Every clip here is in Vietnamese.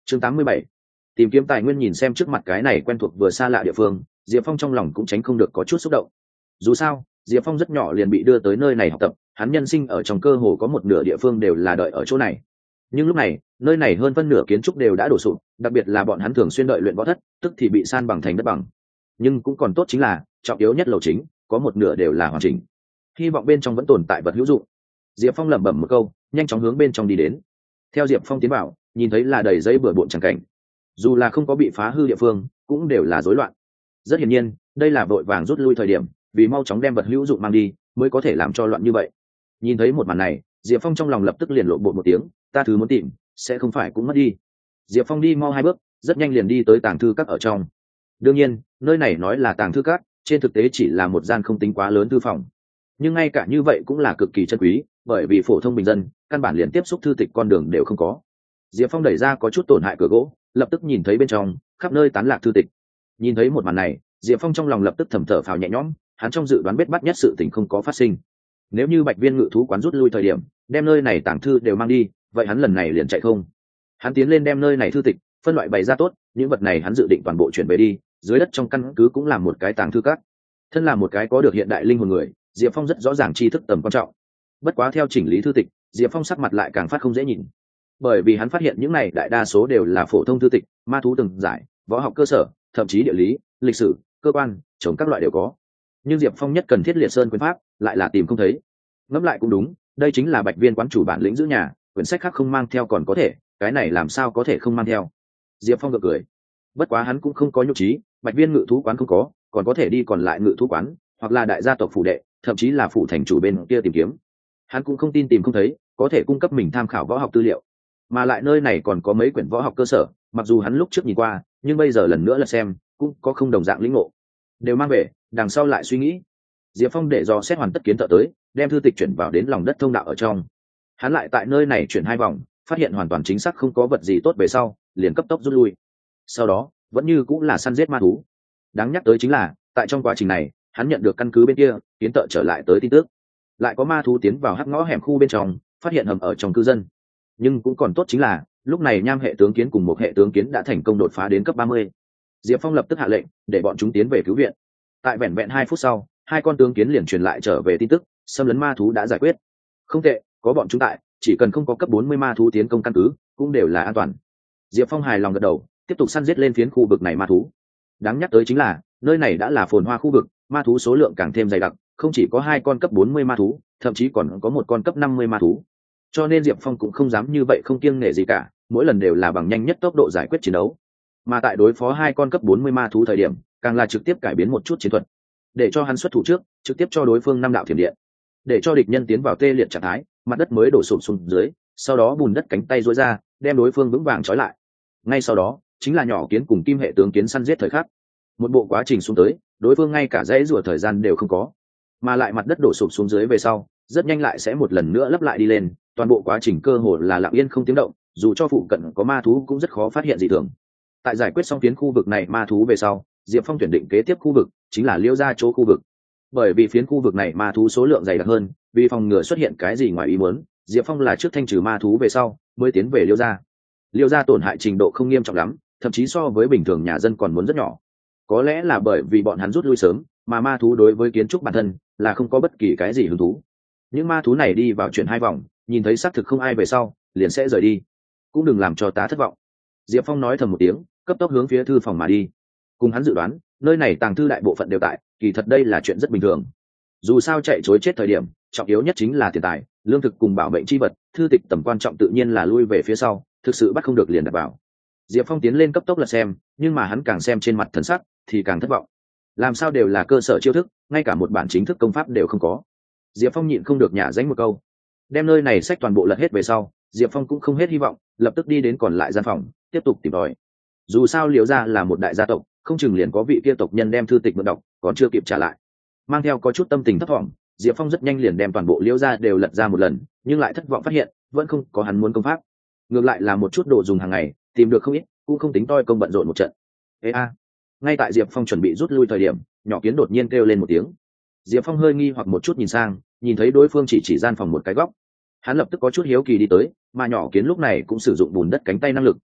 chương 87. Tìm kiếm tài nguyên. Nhìn xem trước mặt cái này quen thuộc vừa xa lạ địa phương, Diệp Phong trong lòng cũng tránh không được có chút xúc động. Dù sao Diệp Phong rất nhỏ liền bị đưa tới nơi này học tập, hắn nhân sinh ở trong cơ hồ có một nửa địa phương đều là đợi ở chỗ này. Nhưng lúc này nơi này hơn phân nửa kiến trúc đều đã đổ sụp, đặc biệt là bọn hắn thường xuyên đợi luyện võ thất, tức thì bị san bằng thành đất bằng. Nhưng cũng còn tốt chính là trọng yếu nhất lầu chính có một nửa đều là hoàn chỉnh, hy vọng bên trong vẫn tồn tại vật hữu dụng. Diệp Phong lẩm bẩm một câu, nhanh chóng hướng bên trong đi đến. Theo Diệp Phong tiến vào, nhìn thấy là đầy giấy bừa bộn chẳng cảnh, dù là không có bị phá hư địa phương cũng đều là rối loạn. Rất hiển nhiên đây là vội vàng rút lui thời điểm, vì mau chóng đem vật hữu dụng mang đi mới có thể làm cho loạn như vậy. Nhìn thấy một màn này, Diệp Phong trong lòng lập tức liền lộn bột một tiếng, ta thứ muốn tìm sẽ không phải cũng mất đi. Diệp Phong đi mau 2 bước, rất nhanh liền đi tới tàng thư các ở trong. Đương nhiên nơi này nói là tàng thư các, trên thực tế chỉ là một gian không tính quá lớn thư phòng, nhưng ngay cả như vậy cũng là cực kỳ chân quý, bởi vì phổ thông bình dân căn bản liền tiếp xúc thư tịch con đường đều không có. Diệp Phong đẩy ra có chút tổn hại cửa gỗ, lập tức nhìn thấy bên trong khắp nơi tán lạc thư tịch. Nhìn thấy một màn này, Diệp Phong trong lòng lập tức thầm thở phào nhẹ nhõm, hắn trong dự đoán bết bắt nhất sự tình không có phát sinh. Nếu như Bạch Viên ngự thú quán rút lui thời điểm đem nơi này tàng thư đều mang đi, vậy hắn lần này liền chạy không. Hắn tiến lên đem nơi này thư tịch phân loại bày ra tốt, những vật này hắn dự định toàn bộ chuyển về đi, dưới đất trong căn cứ cũng làm một cái tàng thư các. Thân là một cái có được hiện đại linh hồn người, Diệp Phong rất rõ ràng tri thức tầm quan trọng. Bất quá theo chỉnh lý thư tịch, Diệp Phong sắc mặt lại càng phát không dễ nhìn, bởi vì hắn phát hiện những này đại đa số đều là phổ thông thư tịch, ma thú từng giải, võ học cơ sở, thậm chí địa lý, lịch sử, cơ quan, chống các loại đều có. Nhưng Diệp Phong nhất cần thiết liệt sơn quyền pháp lại là tìm không thấy. Ngẫm lại cũng đúng, đây chính là Bạch Viên quán chủ bản lĩnh giữ nhà, quyển sách khác không mang theo còn có thể, cái này làm sao có thể không mang theo. Diệp Phong gật cười. Bất quá hắn cũng không có nhục trí, Bạch Viên ngự thú quán không có, còn có thể đi còn lại ngự thú quán, hoặc là đại gia tộc phủ đệ, thậm chí là phủ thành chủ bên kia tìm kiếm. Hắn cũng không tin tìm không thấy, có thể cung cấp mình tham khảo võ học tư liệu. Mà lại nơi này còn có mấy quyển võ học cơ sở, mặc dù hắn lúc trước nhìn qua, nhưng bây giờ lần nữa là xem, cũng có không đồng dạng lĩnh ngộ. Đều mang về, đằng sau lại suy nghĩ. Diệp Phong để dò xét hoàn tất kiến thợ tới, đem thư tịch chuyển vào đến lòng đất thông đạo ở trong. Hắn lại tại nơi này chuyển 2 vòng, phát hiện hoàn toàn chính xác không có vật gì tốt về sau, liền cấp tốc rút lui. Sau đó vẫn như cũng là săn giết ma thú. Đáng nhắc tới chính là tại trong quá trình này hắn nhận được căn cứ bên kia kiến thợ trở lại tới tin tức, lại có ma thú tiến vào hắc ngõ hẻm khu bên trong, phát hiện hầm ở trong cư dân. Nhưng cũng còn tốt chính là lúc này nham hệ tướng kiến cùng một hệ tướng kiến đã thành công đột phá đến cấp 30. Diệp Phong lập tức hạ lệnh để bọn chúng tiến về cứu viện. Tại vẹn vẹn 2 phút sau, 2 con tướng kiến liền truyền lại trở về tin tức, xâm lấn ma thú đã giải quyết. Không tệ, có bọn chúng tại, chỉ cần không có cấp 40 ma thú tiến công căn cứ cũng đều là an toàn. Diệp Phong hài lòng gật đầu, tiếp tục săn giết lên phiến khu vực này ma thú. Đáng nhắc tới chính là nơi này đã là phồn hoa khu vực, ma thú số lượng càng thêm dày đặc, không chỉ có 2 con cấp 40 ma thú, thậm chí còn có 1 con cấp 50 ma thú. Cho nên Diệp Phong cũng không dám như vậy không kiêng nể gì cả, mỗi lần đều là bằng nhanh nhất tốc độ giải quyết chiến đấu. Mà tại đối phó 2 con cấp 40 ma thú thời điểm, càng là trực tiếp cải biến một chút chiến thuật, để cho hắn xuất thủ trước, trực tiếp cho đối phương 5 đạo thiểm điện, để cho địch nhân tiến vào tê liệt trạng thái, mặt đất mới đổ sụp xuống dưới, sau đó bùn đất cánh tay duỗi ra, đem đối phương vững vàng trói lại. Ngay sau đó chính là nhỏ kiến cùng kim hệ tướng kiến săn giết thời khắc. Một bộ quá trình xuống tới, đối phương ngay cả dãy rủa thời gian đều không có, mà lại mặt đất đổ sụp xuống dưới về sau, rất nhanh lại sẽ một lần nữa lấp lại đi lên, toàn bộ quá trình cơ hồ là lặng yên không tiếng động, dù cho phụ cận có ma thú cũng rất khó phát hiện dị thường. Tại giải quyết xong phiến khu vực này ma thú về sau, Diệp Phong tuyển định kế tiếp khu vực chính là Liêu gia chỗ khu vực. Bởi vì phiến khu vực này ma thú số lượng dày đặc hơn, vì phòng ngừa xuất hiện cái gì ngoài ý muốn, Diệp Phong là trước thanh trừ ma thú về sau mới tiến về Liêu gia. Liêu gia tổn hại trình độ không nghiêm trọng lắm, thậm chí so với bình thường nhà dân còn muốn rất nhỏ. Có lẽ là bởi vì bọn hắn rút lui sớm, mà ma thú đối với kiến trúc bản thân là không có bất kỳ cái gì hứng thú. Những ma thú này đi vào chuyển 2 vòng, nhìn thấy xác thực không ai về sau, liền sẽ rời đi. Cũng đừng làm cho ta thất vọng. Diệp Phong nói thầm một tiếng, cấp tốc hướng phía thư phòng mà đi. Cùng hắn dự đoán, nơi này tàng thư đại bộ phận đều tại, kỳ thật đây là chuyện rất bình thường. Dù sao chạy trối chết thời điểm, trọng yếu nhất chính là tiền tài, lương thực cùng bảo mệnh chi vật, thư tịch tầm quan trọng tự nhiên là lui về phía sau, thực sự bắt không được liền đặt vào. Diệp Phong tiến lên cấp tốc lật xem, nhưng mà hắn càng xem trên mặt thần sắc thì càng thất vọng. Làm sao đều là cơ sở chiêu thức, ngay cả một bản chính thức công pháp đều không có. Diệp Phong nhịn không được nhả dánh một câu. Đem nơi này sách toàn bộ lật hết về sau, Diệp Phong cũng không hết hy vọng, lập tức đi đến còn lại gian phòng, tiếp tục tìm tòi. Dù sao Liễu gia là một đại gia tộc, không chừng liền có vị kia tộc nhân đem thư tịch mượn đọc, còn chưa kịp trả lại. Mang theo có chút tâm tình thất vọng, Diệp Phong rất nhanh liền đem toàn bộ Liễu gia đều lật ra một lần, nhưng lại thất vọng phát hiện, vẫn không có hắn muốn công pháp. Ngược lại là một chút đồ dùng hàng ngày, tìm được không ít, cũng không tính toi công bận rộn một trận. Ê a! Ngay tại Diệp Phong chuẩn bị rút lui thời điểm, nhỏ kiến đột nhiên kêu lên một tiếng. Diệp Phong hơi nghi hoặc một chút nhìn sang, nhìn thấy đối phương chỉ gian phòng một cái góc. Hắn lập tức có chút hiếu kỳ đi tới, mà nhỏ kiến lúc này cũng sử dụng bùn đất cánh tay năng lực,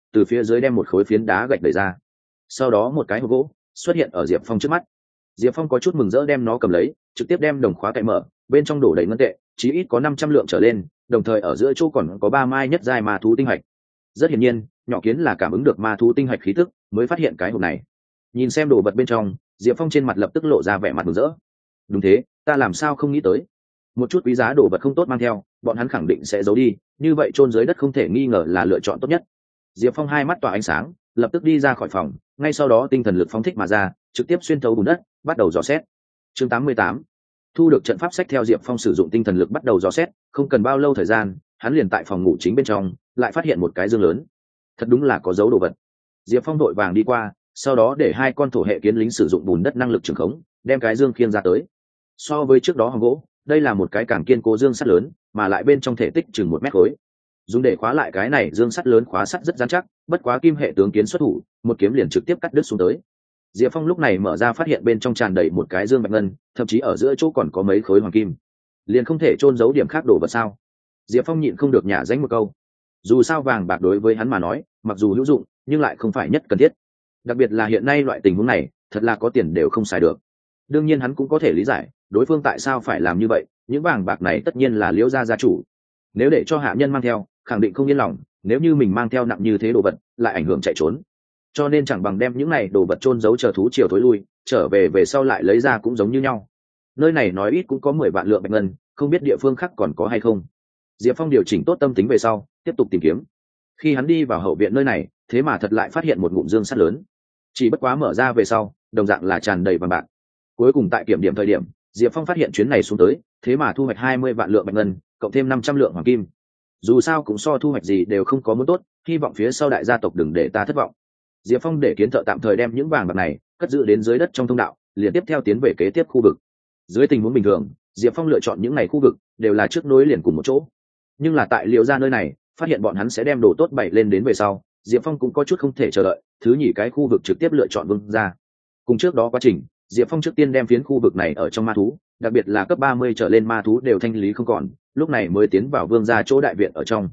từ phía dưới đem một khối phiến đá gạch đẩy ra. Sau đó một cái hộp gỗ xuất hiện ở Diệp Phong trước mắt. Diệp Phong có chút mừng rỡ đem nó cầm lấy, trực tiếp đem đồng khóa cậy mở, bên trong đổ đầy ngân tệ, chí ít có 500 lượng trở lên, đồng thời ở giữa chỗ còn có 3 mai nhất giai ma thú tinh hạch. Rất hiển nhiên, nhỏ kiến là cảm ứng được ma thú tinh hạch khí tức, mới phát hiện cái hộp này. Nhìn xem đồ vật bên trong, Diệp Phong trên mặt lập tức lộ ra vẻ mặt mừng rỡ. Đúng thế, ta làm sao không nghĩ tới. Một chút quý giá đồ vật không tốt mang theo, bọn hắn khẳng định sẽ giấu đi, như vậy chôn dưới đất không thể nghi ngờ là lựa chọn tốt nhất. Diệp Phong hai mắt tỏa ánh sáng, lập tức đi ra khỏi phòng, ngay sau đó tinh thần lực phóng thích mà ra, trực tiếp xuyên thấu bùn đất, bắt đầu dò xét. Chương 88. Thu được trận pháp sách theo Diệp Phong sử dụng tinh thần lực bắt đầu dò xét, không cần bao lâu thời gian, hắn liền tại phòng ngủ chính bên trong, lại phát hiện một cái dương lớn. Thật đúng là có dấu đồ vật. Diệp Phong đội vàng đi qua, sau đó để hai con thổ hệ kiến lính sử dụng bùn đất năng lực trường khống, đem cái dương khiêng ra tới. So với trước đó hòn gỗ, đây là một cái càng kiên cố dương sắt lớn, mà lại bên trong thể tích chừng 1 mét khối. Dùng để khóa lại cái này dương sắt lớn khóa sắt rất dán chắc, bất quá kim hệ tướng kiến xuất thủ, một kiếm liền trực tiếp cắt đứt xuống tới. Diệp Phong lúc này mở ra phát hiện bên trong tràn đầy một cái dương bạch ngân, thậm chí ở giữa chỗ còn có mấy khối hoàng kim. Liền không thể chôn giấu điểm khác đồ vật sao? Diệp Phong nhịn không được nhả dánh một câu. Dù sao vàng bạc đối với hắn mà nói, mặc dù hữu dụng, nhưng lại không phải nhất cần thiết. Đặc biệt là hiện nay loại tình huống này, thật là có tiền đều không xài được. Đương nhiên hắn cũng có thể lý giải, đối phương tại sao phải làm như vậy, những vàng bạc này tất nhiên là Liễu gia gia chủ. Nếu để cho hạ nhân mang theo, khẳng định không yên lòng, nếu như mình mang theo nặng như thế đồ vật, lại ảnh hưởng chạy trốn. Cho nên chẳng bằng đem những này đồ vật chôn giấu chờ thú chiều tối lui, trở về sau lại lấy ra cũng giống như nhau. Nơi này nói ít cũng có 10 vạn lượng bạch ngân, không biết địa phương khác còn có hay không. Diệp Phong điều chỉnh tốt tâm tính về sau, tiếp tục tìm kiếm. Khi hắn đi vào hậu viện nơi này, thế mà thật lại phát hiện một ngụm dương sắt lớn. Chỉ bất quá mở ra về sau, đồng dạng là tràn đầy vàng bạc. Cuối cùng tại kiểm điểm thời điểm, Diệp Phong phát hiện chuyến này xuống tới, thế mà thu hoạch 20 vạn lượng bạch ngân, cộng thêm 500 lượng hoàng kim. Dù sao cũng so thu hoạch gì đều không có muốn tốt, hy vọng phía sau đại gia tộc đừng để ta thất vọng. Diệp Phong để kiến thợ tạm thời đem những vàng bạc này cất giữ đến dưới đất trong thông đạo, liền tiếp theo tiến về kế tiếp khu vực. Dưới tình huống bình thường, Diệp Phong lựa chọn những ngày khu vực đều là trước nối liền cùng một chỗ. Nhưng là tại Liễu gia nơi này, phát hiện bọn hắn sẽ đem đồ tốt bày lên đến về sau, Diệp Phong cũng có chút không thể chờ đợi, thứ nhì cái khu vực trực tiếp lựa chọn Vương gia. Cùng trước đó quá trình, Diệp Phong trước tiên đem phiến khu vực này ở trong ma thú, đặc biệt là cấp 30 trở lên ma thú đều thanh lý không còn, lúc này mới tiến vào Vương gia chỗ đại viện ở trong.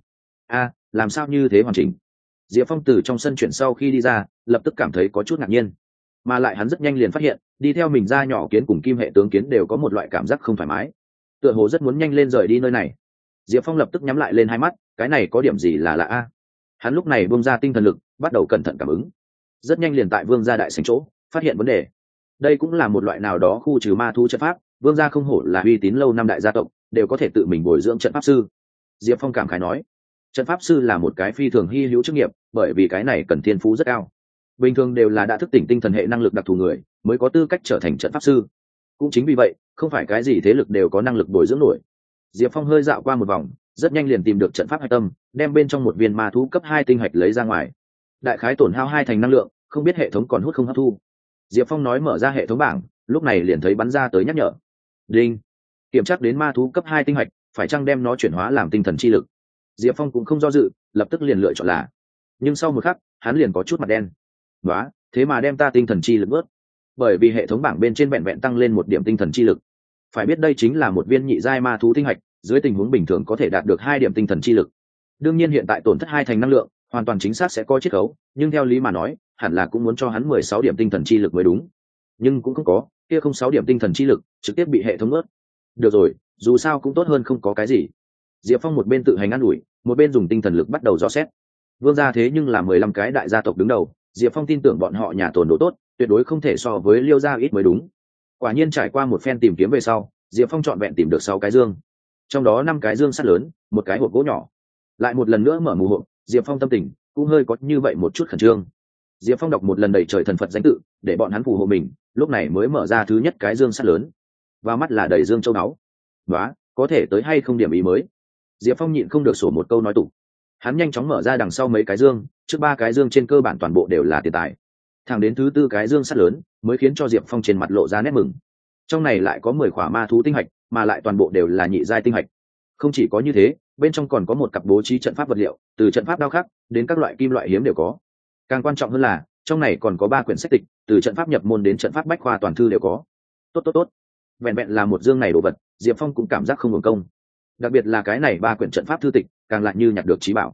Làm sao như thế hoàn chỉnh? Diệp Phong từ trong sân chuyển sau khi đi ra, lập tức cảm thấy có chút ngạc nhiên, mà lại hắn rất nhanh liền phát hiện, đi theo mình ra nhỏ kiến cùng kim hệ tướng kiến đều có một loại cảm giác không thoải mái, tựa hồ rất muốn nhanh lên rời đi nơi này. Diệp Phong lập tức nhắm lại lên hai mắt, cái này có điểm gì là lạ a? Hắn lúc này buông ra tinh thần lực, bắt đầu cẩn thận cảm ứng. Rất nhanh liền tại Vương gia đại sảnh chỗ, phát hiện vấn đề. Đây cũng là một loại nào đó khu trừ ma thú trận pháp, Vương gia không hổ là uy tín lâu năm đại gia tộc, đều có thể tự mình bồi dưỡng trận pháp sư. Diệp Phong cảm khái nói, trận pháp sư là một cái phi thường hy hữu chức nghiệp, bởi vì cái này cần thiên phú rất cao. Bình thường đều là đã thức tỉnh tinh thần hệ năng lực đặc thù người mới có tư cách trở thành trận pháp sư. Cũng chính vì vậy, không phải cái gì thế lực đều có năng lực bồi dưỡng nổi. Diệp Phong hơi dạo qua một vòng, rất nhanh liền tìm được trận pháp hạch tâm, đem bên trong một viên ma thú cấp 2 tinh hạch lấy ra ngoài. Đại khái tổn hao 2 thành năng lượng, không biết hệ thống còn hút không hấp thu. Diệp Phong nói mở ra hệ thống bảng, lúc này liền thấy bắn ra tới nhắc nhở. Đinh. Kiểm tra đến ma thú cấp 2 tinh hạch, phải chăng đem nó chuyển hóa làm tinh thần chi lực. Diệp Phong cũng không do dự, lập tức liền lựa chọn là. Nhưng sau một khắc, hắn liền có chút mặt đen. Đó, thế mà đem ta tinh thần chi lực bớt. Bởi vì hệ thống bảng bên trên vẹn vẹn tăng lên 1 điểm tinh thần chi lực. Phải biết đây chính là một viên nhị giai ma thú tinh hạch, dưới tình huống bình thường có thể đạt được 2 điểm tinh thần chi lực. Đương nhiên hiện tại tổn thất 2 thành năng lượng, hoàn toàn chính xác sẽ có chiết khấu, nhưng theo lý mà nói, hẳn là cũng muốn cho hắn 16 điểm tinh thần chi lực mới đúng. Nhưng cũng không có, kia không 6 điểm tinh thần chi lực, trực tiếp bị hệ thống ớt. Được rồi, dù sao cũng tốt hơn không có cái gì. Diệp Phong một bên tự hành ăn ủi, một bên dùng tinh thần lực bắt đầu dò xét. Vương gia thế nhưng là 15 cái đại gia tộc đứng đầu, Diệp Phong tin tưởng bọn họ nhà tồn độ tốt, tuyệt đối không thể so với Liêu gia ít mới đúng. Quả nhiên trải qua một phen tìm kiếm về sau, Diệp Phong trọn vẹn tìm được 6 cái dương, trong đó 5 cái dương sắt lớn, một cái hộp gỗ nhỏ. Lại một lần nữa mở mù hộp, Diệp Phong tâm tình cũng hơi có như vậy một chút khẩn trương. Diệp Phong đọc một lần đầy trời thần Phật danh tự, để bọn hắn phù hộ mình, lúc này mới mở ra thứ nhất cái dương sắt lớn. Và mắt là đầy dương châu báu. Đó, có thể tới hay không điểm ý mới. Diệp Phong nhịn không được sổ một câu nói tục. Hắn nhanh chóng mở ra đằng sau mấy cái dương, trước 3 cái dương trên cơ bản toàn bộ đều là tiền tài. Thẳng đến thứ 4 cái dương sắt lớn, mới khiến cho Diệp Phong trên mặt lộ ra nét mừng. Trong này lại có 10 khỏa ma thú tinh hạch, mà lại toàn bộ đều là nhị giai tinh hạch. Không chỉ có như thế, bên trong còn có một cặp bố trí trận pháp vật liệu, từ trận pháp đao khắc đến các loại kim loại hiếm đều có. Càng quan trọng hơn là, trong này còn có 3 quyển sách tịch, từ trận pháp nhập môn đến trận pháp bách khoa toàn thư đều có. Tốt. Vẹn vẹn là một dương này đồ vật, Diệp Phong cũng cảm giác không hưởng công. Đặc biệt là cái này 3 quyển trận pháp thư tịch, càng lại như nhặt được trí bảo.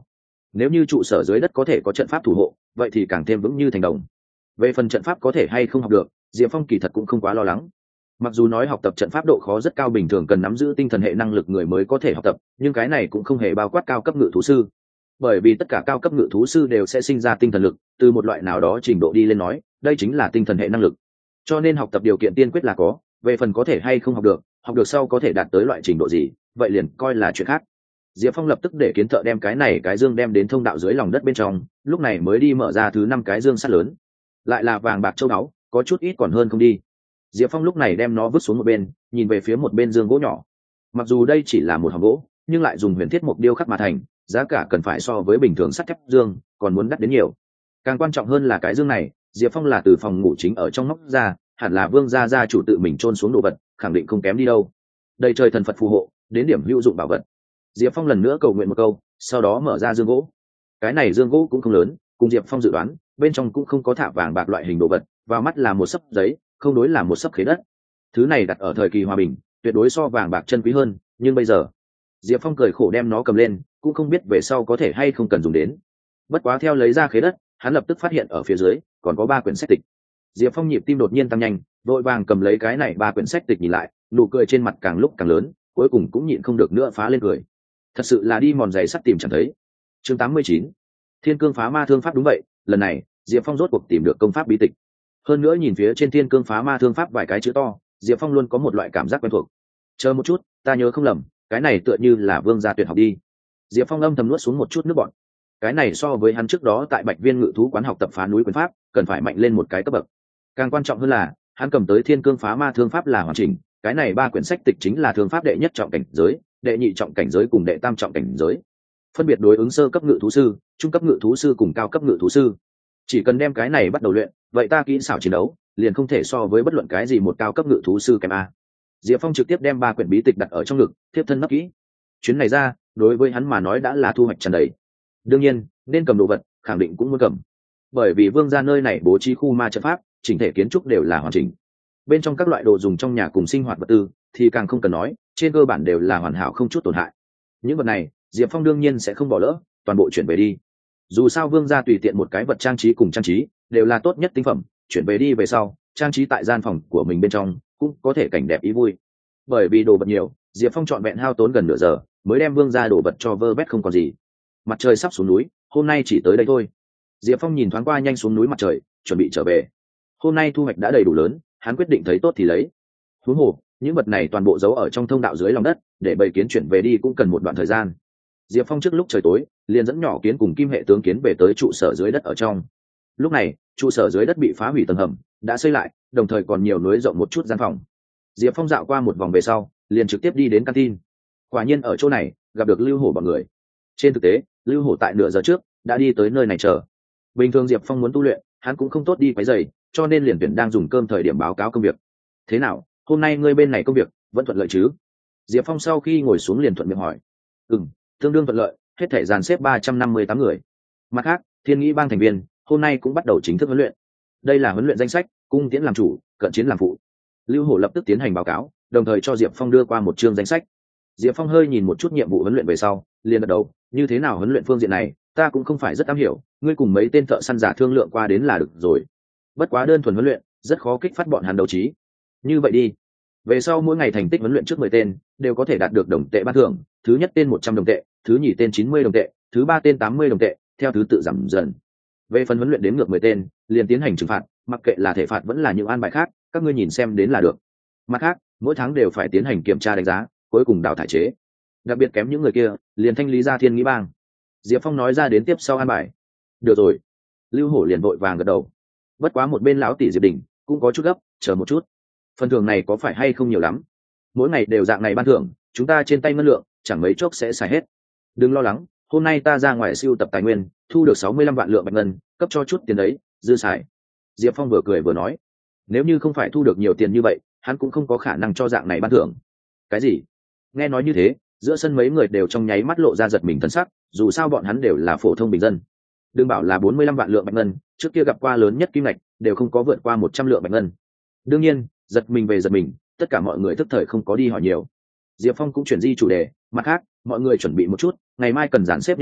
nếu như trụ sở dưới đất có thể có trận pháp thủ hộ vậy thì càng thêm vững như thành đồng. Về phần trận pháp có thể hay không học được, diệp phong kỳ thật cũng không quá lo lắng. Mặc dù nói học tập trận pháp độ khó rất cao, bình thường cần nắm giữ tinh thần hệ năng lực người mới có thể học tập, nhưng cái này cũng không hề bao quát cao cấp ngự thú sư, bởi vì tất cả cao cấp ngự thú sư đều sẽ sinh ra tinh thần lực, từ một loại nào đó trình độ đi lên nói đây chính là tinh thần hệ năng lực. Cho nên học tập điều kiện tiên quyết là có, về phần có thể hay không học được sau có thể đạt tới loại trình độ gì vậy liền coi là chuyện khác. Diệp Phong lập tức để kiến thợ đem cái dương đem đến thông đạo dưới lòng đất bên trong, lúc này mới đi mở ra thứ 5 cái dương sắt lớn, lại là vàng bạc châu báu, có chút ít còn hơn không đi. Diệp Phong lúc này đem nó vứt xuống một bên, nhìn về phía một bên dương gỗ nhỏ. Mặc dù đây chỉ là một hòm gỗ, nhưng lại dùng huyền thiết mục điêu khắc mà thành, giá cả cần phải so với bình thường sắt thép dương còn muốn đắt đến nhiều. Càng quan trọng hơn là cái dương này, Diệp Phong là từ phòng ngủ chính ở trong móc ra, hẳn là Vương gia chủ tự mình chôn xuống đồ vật, khẳng định không kém đi đâu. Đây trời thần Phật phù hộ, đến điểm hữu dụng bảo vật. Diệp Phong lần nữa cầu nguyện một câu, sau đó mở ra dương gỗ. Cái này dương gỗ cũng không lớn, cùng Diệp Phong dự đoán, bên trong cũng không có thả vàng bạc loại hình đồ vật, vào mắt là một xấp giấy, không đối là một xấp khế đất. Thứ này đặt ở thời kỳ hòa bình, tuyệt đối so vàng bạc chân quý hơn, nhưng bây giờ, Diệp Phong cười khổ đem nó cầm lên, cũng không biết về sau có thể hay không cần dùng đến. Bất quá theo lấy ra khế đất, hắn lập tức phát hiện ở phía dưới còn có 3 quyển sách tịch. Diệp Phong nhịp tim đột nhiên tăng nhanh, vội vàng cầm lấy cái này 3 quyển sách tịch nhìn lại, nụ cười trên mặt càng lúc càng lớn, cuối cùng cũng nhịn không được nữa phá lên cười. Thật sự là đi mòn giày sắt tìm chẳng thấy. Chương 89. Thiên cương phá ma thương pháp. Đúng vậy, lần này Diệp Phong rốt cuộc tìm được công pháp bí tịch. Hơn nữa nhìn phía trên thiên cương phá ma thương pháp vài cái chữ to, Diệp Phong luôn có một loại cảm giác quen thuộc. Chờ một chút, ta nhớ không lầm, cái này tựa như là Vương gia tuyệt học đi. Diệp Phong âm thầm nuốt xuống một chút nước bọt. Cái này so với hắn trước đó tại Bạch Viên Ngự thú quán học tập phá núi quyền pháp, cần phải mạnh lên một cái cấp bậc. Càng quan trọng hơn là, hắn cầm tới thiên cương phá ma thương pháp là hoàn chỉnh, cái này 3 quyển sách tịch chính là thương pháp đệ nhất trọng cảnh giới, đệ nhị trọng cảnh giới cùng đệ tam trọng cảnh giới, phân biệt đối ứng sơ cấp ngự thú sư, trung cấp ngự thú sư cùng cao cấp ngự thú sư. Chỉ cần đem cái này bắt đầu luyện, vậy ta kỹ xảo chiến đấu liền không thể so với bất luận cái gì một cao cấp ngự thú sư kém a. Diệp Phong trực tiếp đem 3 quyển bí tịch đặt ở trong ngực, tiếp thân nấp kỹ. Chuyến này ra, đối với hắn mà nói đã là thu hoạch tràn đầy. Đương nhiên, nên cầm đồ vật, khẳng định cũng muốn cầm. Bởi vì Vương gia nơi này bố trí khu ma trận pháp, chỉnh thể kiến trúc đều là hoàn chỉnh. Bên trong các loại đồ dùng trong nhà cùng sinh hoạt vật tư thì càng không cần nói, trên cơ bản đều là hoàn hảo không chút tổn hại. Những vật này, Diệp Phong đương nhiên sẽ không bỏ lỡ, toàn bộ chuyển về đi. Dù sao Vương gia tùy tiện một cái vật trang trí cùng trang trí đều là tốt nhất tinh phẩm, chuyển về đi về sau, trang trí tại gian phòng của mình bên trong cũng có thể cảnh đẹp ý vui. Bởi vì đồ vật nhiều, Diệp Phong trọn vẹn hao tốn gần nửa giờ mới đem Vương gia đồ vật cho vơ vét không còn gì. Mặt trời sắp xuống núi, hôm nay chỉ tới đây thôi. Diệp Phong nhìn thoáng qua nhanh xuống núi mặt trời, chuẩn bị trở về. Hôm nay thu hoạch đã đầy đủ lớn, hắn quyết định thấy tốt thì lấy. Huống hồ, những vật này toàn bộ giấu ở trong thông đạo dưới lòng đất, để bầy kiến chuyển về đi cũng cần một đoạn thời gian. Diệp Phong trước lúc trời tối liền dẫn nhỏ kiến cùng kim hệ tướng kiến về tới trụ sở dưới đất ở trong. Lúc này trụ sở dưới đất bị phá hủy tầng hầm đã xây lại, đồng thời còn nhiều núi rộng một chút gian phòng. Diệp Phong dạo qua một vòng về sau liền trực tiếp đi đến canteen. Quả nhiên ở chỗ này gặp được Lưu Hổ bọn người. Trên thực tế Lưu Hổ tại nửa giờ trước đã đi tới nơi này chờ. Bình thường Diệp Phong muốn tu luyện, hắn cũng không tốt đi quấy rầy, cho nên liền tuyển đang dùng cơm thời điểm báo cáo công việc. Thế nào, hôm nay ngươi bên này công việc vẫn thuận lợi chứ? Diệp Phong sau khi ngồi xuống liền thuận miệng hỏi. Tương đương thuận lợi, hết thể dàn xếp 358 người. Mặt khác, Thiên Nghĩ bang thành viên hôm nay cũng bắt đầu chính thức huấn luyện. Đây là huấn luyện danh sách, cung tiễn làm chủ, cận chiến làm phụ. Lưu Hổ lập tức tiến hành báo cáo, đồng thời cho Diệp Phong đưa qua một chương danh sách. Diệp Phong hơi nhìn một chút nhiệm vụ huấn luyện về sau, liền gật đầu, như thế nào huấn luyện phương diện này, ta cũng không phải rất am hiểu, ngươi cùng mấy tên thợ săn giả thương lượng qua đến là được rồi. Bất quá đơn thuần huấn luyện, rất khó kích phát bọn hắn đấu trí. Như vậy đi, về sau mỗi ngày thành tích huấn luyện trước 10 tên đều có thể đạt được đồng tệ ban thưởng, thứ nhất tên 100 đồng tệ, thứ nhì tên 90 đồng tệ, thứ ba tên 80 đồng tệ, theo thứ tự giảm dần. Về phần huấn luyện đến ngược 10 tên, liền tiến hành trừng phạt, mặc kệ là thể phạt vẫn là những an bài khác, các ngươi nhìn xem đến là được. Mặt khác, mỗi tháng đều phải tiến hành kiểm tra đánh giá, cuối cùng đào thải chế. Đặc biệt kém những người kia, liền thanh lý ra Thiên Nghĩ bang. Diệp Phong nói ra đến tiếp sau an bài. Được rồi. Lưu Hổ liền vội vàng gật đầu. Bất quá một bên lão tỷ Diệp Đình cũng có chút gấp, chờ một chút. Phần thưởng này có phải hay không nhiều lắm? Mỗi ngày đều dạng này ban thưởng, chúng ta trên tay ngân lượng chẳng mấy chốc sẽ xài hết. Đừng lo lắng, hôm nay ta ra ngoài sưu tập tài nguyên, thu được 65 vạn lượng bạch ngân, cấp cho chút tiền đấy, dư xài. Diệp Phong vừa cười vừa nói, nếu như không phải thu được nhiều tiền như vậy, hắn cũng không có khả năng cho dạng này ban thưởng. Cái gì? Nghe nói như thế, giữa sân mấy người đều trong nháy mắt lộ ra giật mình thần sắc, dù sao bọn hắn đều là phổ thông bình dân. Đừng bảo là 45 vạn lượng bạch ngân, trước kia gặp qua lớn nhất kim ngạch đều không có vượt qua 100 lượng bạch ngân. Đương nhiên, giật mình về giật mình, tất cả mọi người tức thời không có đi hỏi nhiều. Diệp Phong cũng chuyển di chủ đề, mặt khác, mọi người chuẩn bị một chút, ngày mai cần dàn xếp nhân số,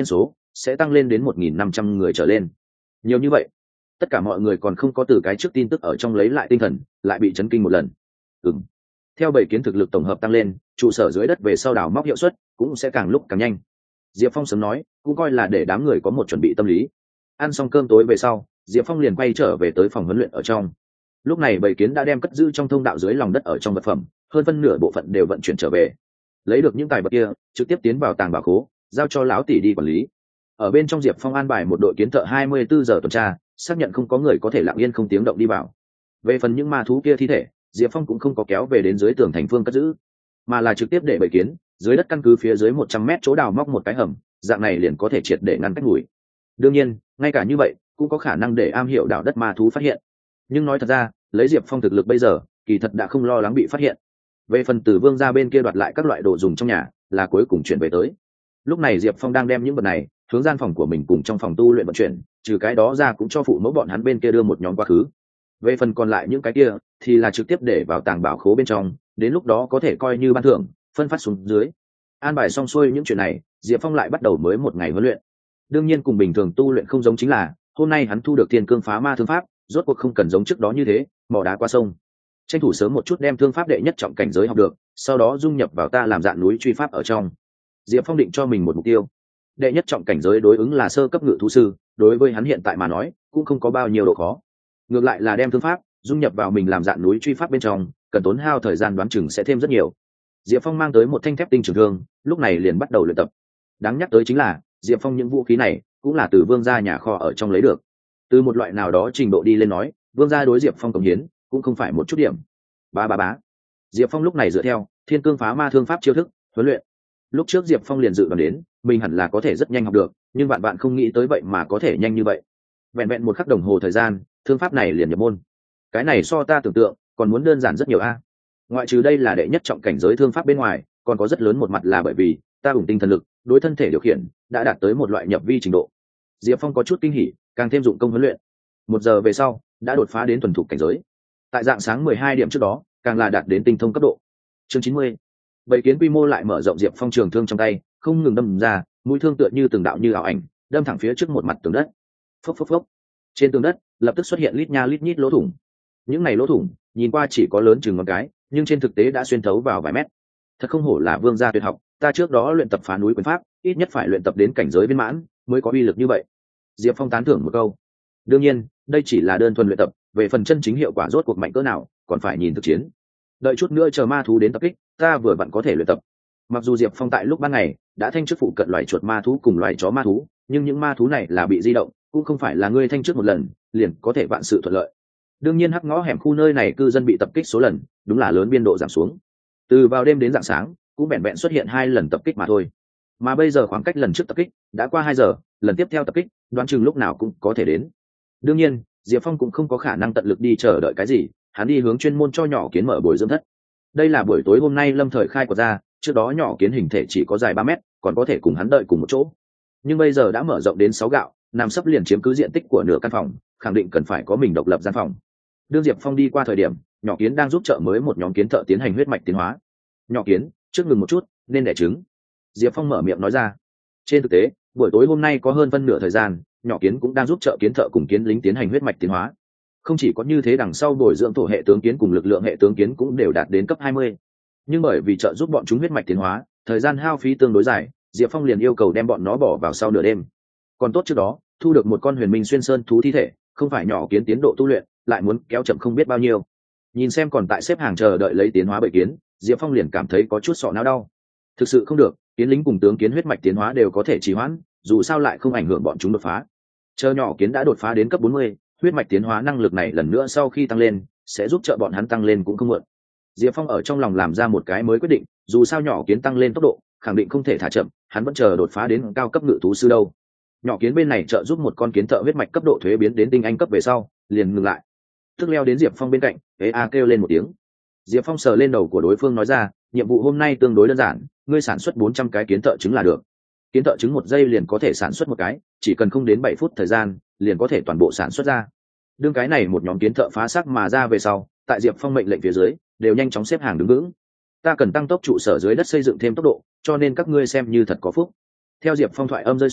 sẽ tăng lên đến 1.500 người trở lên. Nhiều như vậy, tất cả mọi người còn không có từ cái trước tin tức ở trong lấy lại tinh thần, lại bị chấn kinh một lần. Theo bảy kiến thực lực tổng hợp tăng lên, trụ sở dưới đất về sau đào móc hiệu suất cũng sẽ càng lúc càng nhanh. Diệp Phong sớm nói, cũng coi là để đám người có một chuẩn bị tâm lý. Ăn xong cơm tối về sau, Diệp Phong liền quay trở về tới phòng huấn luyện ở trong. Lúc này bảy kiến đã đem cất giữ trong thông đạo dưới lòng đất ở trong vật phẩm, hơn phân nửa bộ phận đều vận chuyển trở về. Lấy được những tài vật kia, trực tiếp tiến vào tàng bảo khố, giao cho lão tỷ đi quản lý. Ở bên trong Diệp Phong an bài một đội kiến thợ 24 giờ tuần tra, xác nhận không có người có thể lặng yên không tiếng động đi vào. Về phần những ma thú kia thi thể, Diệp Phong cũng không có kéo về đến dưới tường thành phương cất giữ, mà là trực tiếp để bảy kiến dưới đất căn cứ phía dưới 100 mét chỗ đào móc một cái hầm, dạng này liền có thể triệt để ngăn cách mùi. Đương nhiên, ngay cả như vậy cũng có khả năng để am hiểu đào đất ma thú phát hiện. Nhưng nói thật ra, lấy Diệp Phong thực lực bây giờ, kỳ thật đã không lo lắng bị phát hiện. Về phần từ Vương gia bên kia đoạt lại các loại đồ dùng trong nhà, là cuối cùng chuyển về tới. Lúc này Diệp Phong đang đem những vật này hướng gian phòng của mình cùng trong phòng tu luyện vận chuyển, trừ cái đó ra cũng cho phụ mẫu bọn hắn bên kia đưa một nhóm quá khứ. Về phần còn lại những cái kia thì là trực tiếp để vào tàng bảo khố bên trong, đến lúc đó có thể coi như ban thưởng phân phát xuống dưới. An bài xong xuôi những chuyện này, Diệp Phong lại bắt đầu mới một ngày huấn luyện. Đương nhiên cùng bình thường tu luyện không giống chính là hôm nay hắn thu được thiên cương phá ma thương pháp, rốt cuộc không cần giống trước đó như thế mò đá qua sông, tranh thủ sớm một chút đem thương pháp đệ nhất trọng cảnh giới học được, sau đó dung nhập vào ta làm dạng núi truy pháp ở trong. Diệp Phong định cho mình một mục tiêu, đệ nhất trọng cảnh giới đối ứng là sơ cấp ngự thú sư, đối với hắn hiện tại mà nói cũng không có bao nhiêu độ khó. Ngược lại là đem thương pháp dung nhập vào mình làm dạng núi truy pháp bên trong, cần tốn hao thời gian đoán chừng sẽ thêm rất nhiều. Diệp Phong mang tới một thanh thép tinh trường thương, lúc này liền bắt đầu luyện tập. Đáng nhắc tới chính là Diệp Phong những vũ khí này cũng là từ Vương gia nhà kho ở trong lấy được. Từ một loại nào đó trình độ đi lên nói, Vương gia đối Diệp Phong cống hiến cũng không phải một chút điểm. Bá. Diệp Phong lúc này dựa theo thiên cương phá ma thương pháp chiêu thức huấn luyện. Lúc trước Diệp Phong liền dự đoán đến mình hẳn là có thể rất nhanh học được, nhưng bạn không nghĩ tới vậy mà có thể nhanh như vậy. Vẹn một khắc đồng hồ thời gian, thương pháp này liền nhập môn. Cái này so ta tưởng tượng còn muốn đơn giản rất nhiều a. Ngoại trừ đây là đệ nhất trọng cảnh giới thương pháp bên ngoài, còn có rất lớn một mặt là bởi vì ta ủng tinh thần lực đối thân thể điều khiển đã đạt tới một loại nhập vi trình độ. Diệp Phong có chút kinh hỉ, càng thêm dụng công huấn luyện. 1 giờ về sau đã đột phá đến thuần thục cảnh giới. Tại dạng sáng 12 điểm trước đó càng là đạt đến tinh thông cấp độ. Chương 90. Bảy kiến quy mô lại mở rộng. Diệp Phong trường thương trong tay không ngừng đâm ra, mũi thương tựa như từng đạo như ảo ảnh đâm thẳng phía trước một mặt tường đất. Phốc. Trên tường đất lập tức xuất hiện lít nha lít nhít lỗ thủng. Những này lỗ thủng nhìn qua chỉ có lớn chừng ngón cái, nhưng trên thực tế đã xuyên thấu vào vài mét. Thật không hổ là Vương gia tuyệt học, ta trước đó luyện tập phá núi quyền pháp ít nhất phải luyện tập đến cảnh giới viên mãn mới có uy lực như vậy. Diệp Phong tán thưởng một câu. Đương nhiên đây chỉ là đơn thuần luyện tập, về phần chân chính hiệu quả rốt cuộc mạnh cỡ nào còn phải nhìn thực chiến. Đợi chút nữa chờ ma thú đến tập kích, ta vừa vặn có thể luyện tập. Mặc dù Diệp Phong tại lúc ban ngày đã thanh trước phụ cận loài chuột ma thú cùng loài chó ma thú, nhưng những ma thú này là bị di động, cũng không phải là ngươi thanh trước một lần liền có thể vạn sự thuận lợi. Đương nhiên hắc ngõ hẻm khu nơi này cư dân bị tập kích số lần đúng là lớn biên độ giảm xuống, từ vào đêm đến rạng sáng cũng vẹn xuất hiện 2 lần tập kích mà thôi. Mà bây giờ khoảng cách lần trước tập kích đã qua 2 giờ, lần tiếp theo tập kích đoán chừng lúc nào cũng có thể đến. Đương nhiên Diệp Phong cũng không có khả năng tận lực đi chờ đợi cái gì, hắn đi hướng chuyên môn cho nhỏ kiến mở bồi dưỡng thất. Đây là buổi tối hôm nay lâm thời khai của ra, trước đó nhỏ kiến hình thể chỉ có dài 3 mét, còn có thể cùng hắn đợi cùng một chỗ, nhưng bây giờ đã mở rộng đến 6 gạo, nằm sấp liền chiếm cứ diện tích của nửa căn phòng, khẳng định cần phải có mình độc lập gian phòng. Đương Diệp Phong đi qua thời điểm, nhỏ kiến đang giúp trợ mới một nhóm kiến thợ tiến hành huyết mạch tiến hóa. Nhỏ kiến, trước ngừng một chút, nên đẻ trứng. Diệp Phong mở miệng nói ra. Trên thực tế buổi tối hôm nay có hơn phân nửa thời gian, nhỏ kiến cũng đang giúp trợ kiến thợ cùng kiến lính tiến hành huyết mạch tiến hóa. Không chỉ có như thế, đằng sau bồi dưỡng thổ hệ tướng kiến cùng lực lượng hệ tướng kiến cũng đều đạt đến cấp 20. Nhưng bởi vì trợ giúp bọn chúng huyết mạch tiến hóa, thời gian hao phí tương đối dài, Diệp Phong liền yêu cầu đem bọn nó bỏ vào sau nửa đêm. Còn tốt trước đó thu được một con huyền minh xuyên sơn thú thi thể, không phải nhỏ kiến tiến độ tu luyện lại muốn kéo chậm không biết bao nhiêu. Nhìn xem còn tại xếp hàng chờ đợi lấy tiến hóa bảy kiến, Diệp Phong liền cảm thấy có chút sọ não đau. Thực sự không được, kiến lính cùng tướng kiến huyết mạch tiến hóa đều có thể trì hoãn, dù sao lại không ảnh hưởng bọn chúng đột phá. Chờ nhỏ kiến đã đột phá đến cấp 40, huyết mạch tiến hóa năng lực này lần nữa sau khi tăng lên sẽ giúp trợ bọn hắn tăng lên cũng không muộn. Diệp Phong ở trong lòng làm ra một cái mới quyết định, dù sao nhỏ kiến tăng lên tốc độ khẳng định không thể thả chậm, hắn vẫn chờ đột phá đến cao cấp ngự thú sư đâu. Nhỏ kiến bên này trợ giúp một con kiến thợ huyết mạch cấp độ thuế biến đến tinh anh cấp về sau liền ngừng lại, tức leo đến Diệp Phong bên cạnh, kêu lên một tiếng. Diệp Phong sờ lên đầu của đối phương nói ra, nhiệm vụ hôm nay tương đối đơn giản, ngươi sản xuất 400 cái kiến thợ trứng là được. Kiến thợ trứng 1 giây liền có thể sản xuất 1 cái, chỉ cần không đến 7 phút thời gian liền có thể toàn bộ sản xuất ra. Đương cái này một nhóm kiến thợ phá xác mà ra về sau, tại Diệp Phong mệnh lệnh phía dưới đều nhanh chóng xếp hàng đứng vững. Ta cần tăng tốc trụ sở dưới đất xây dựng thêm tốc độ, cho nên các ngươi xem như thật có phúc. Theo Diệp Phong thoại âm rơi xuống,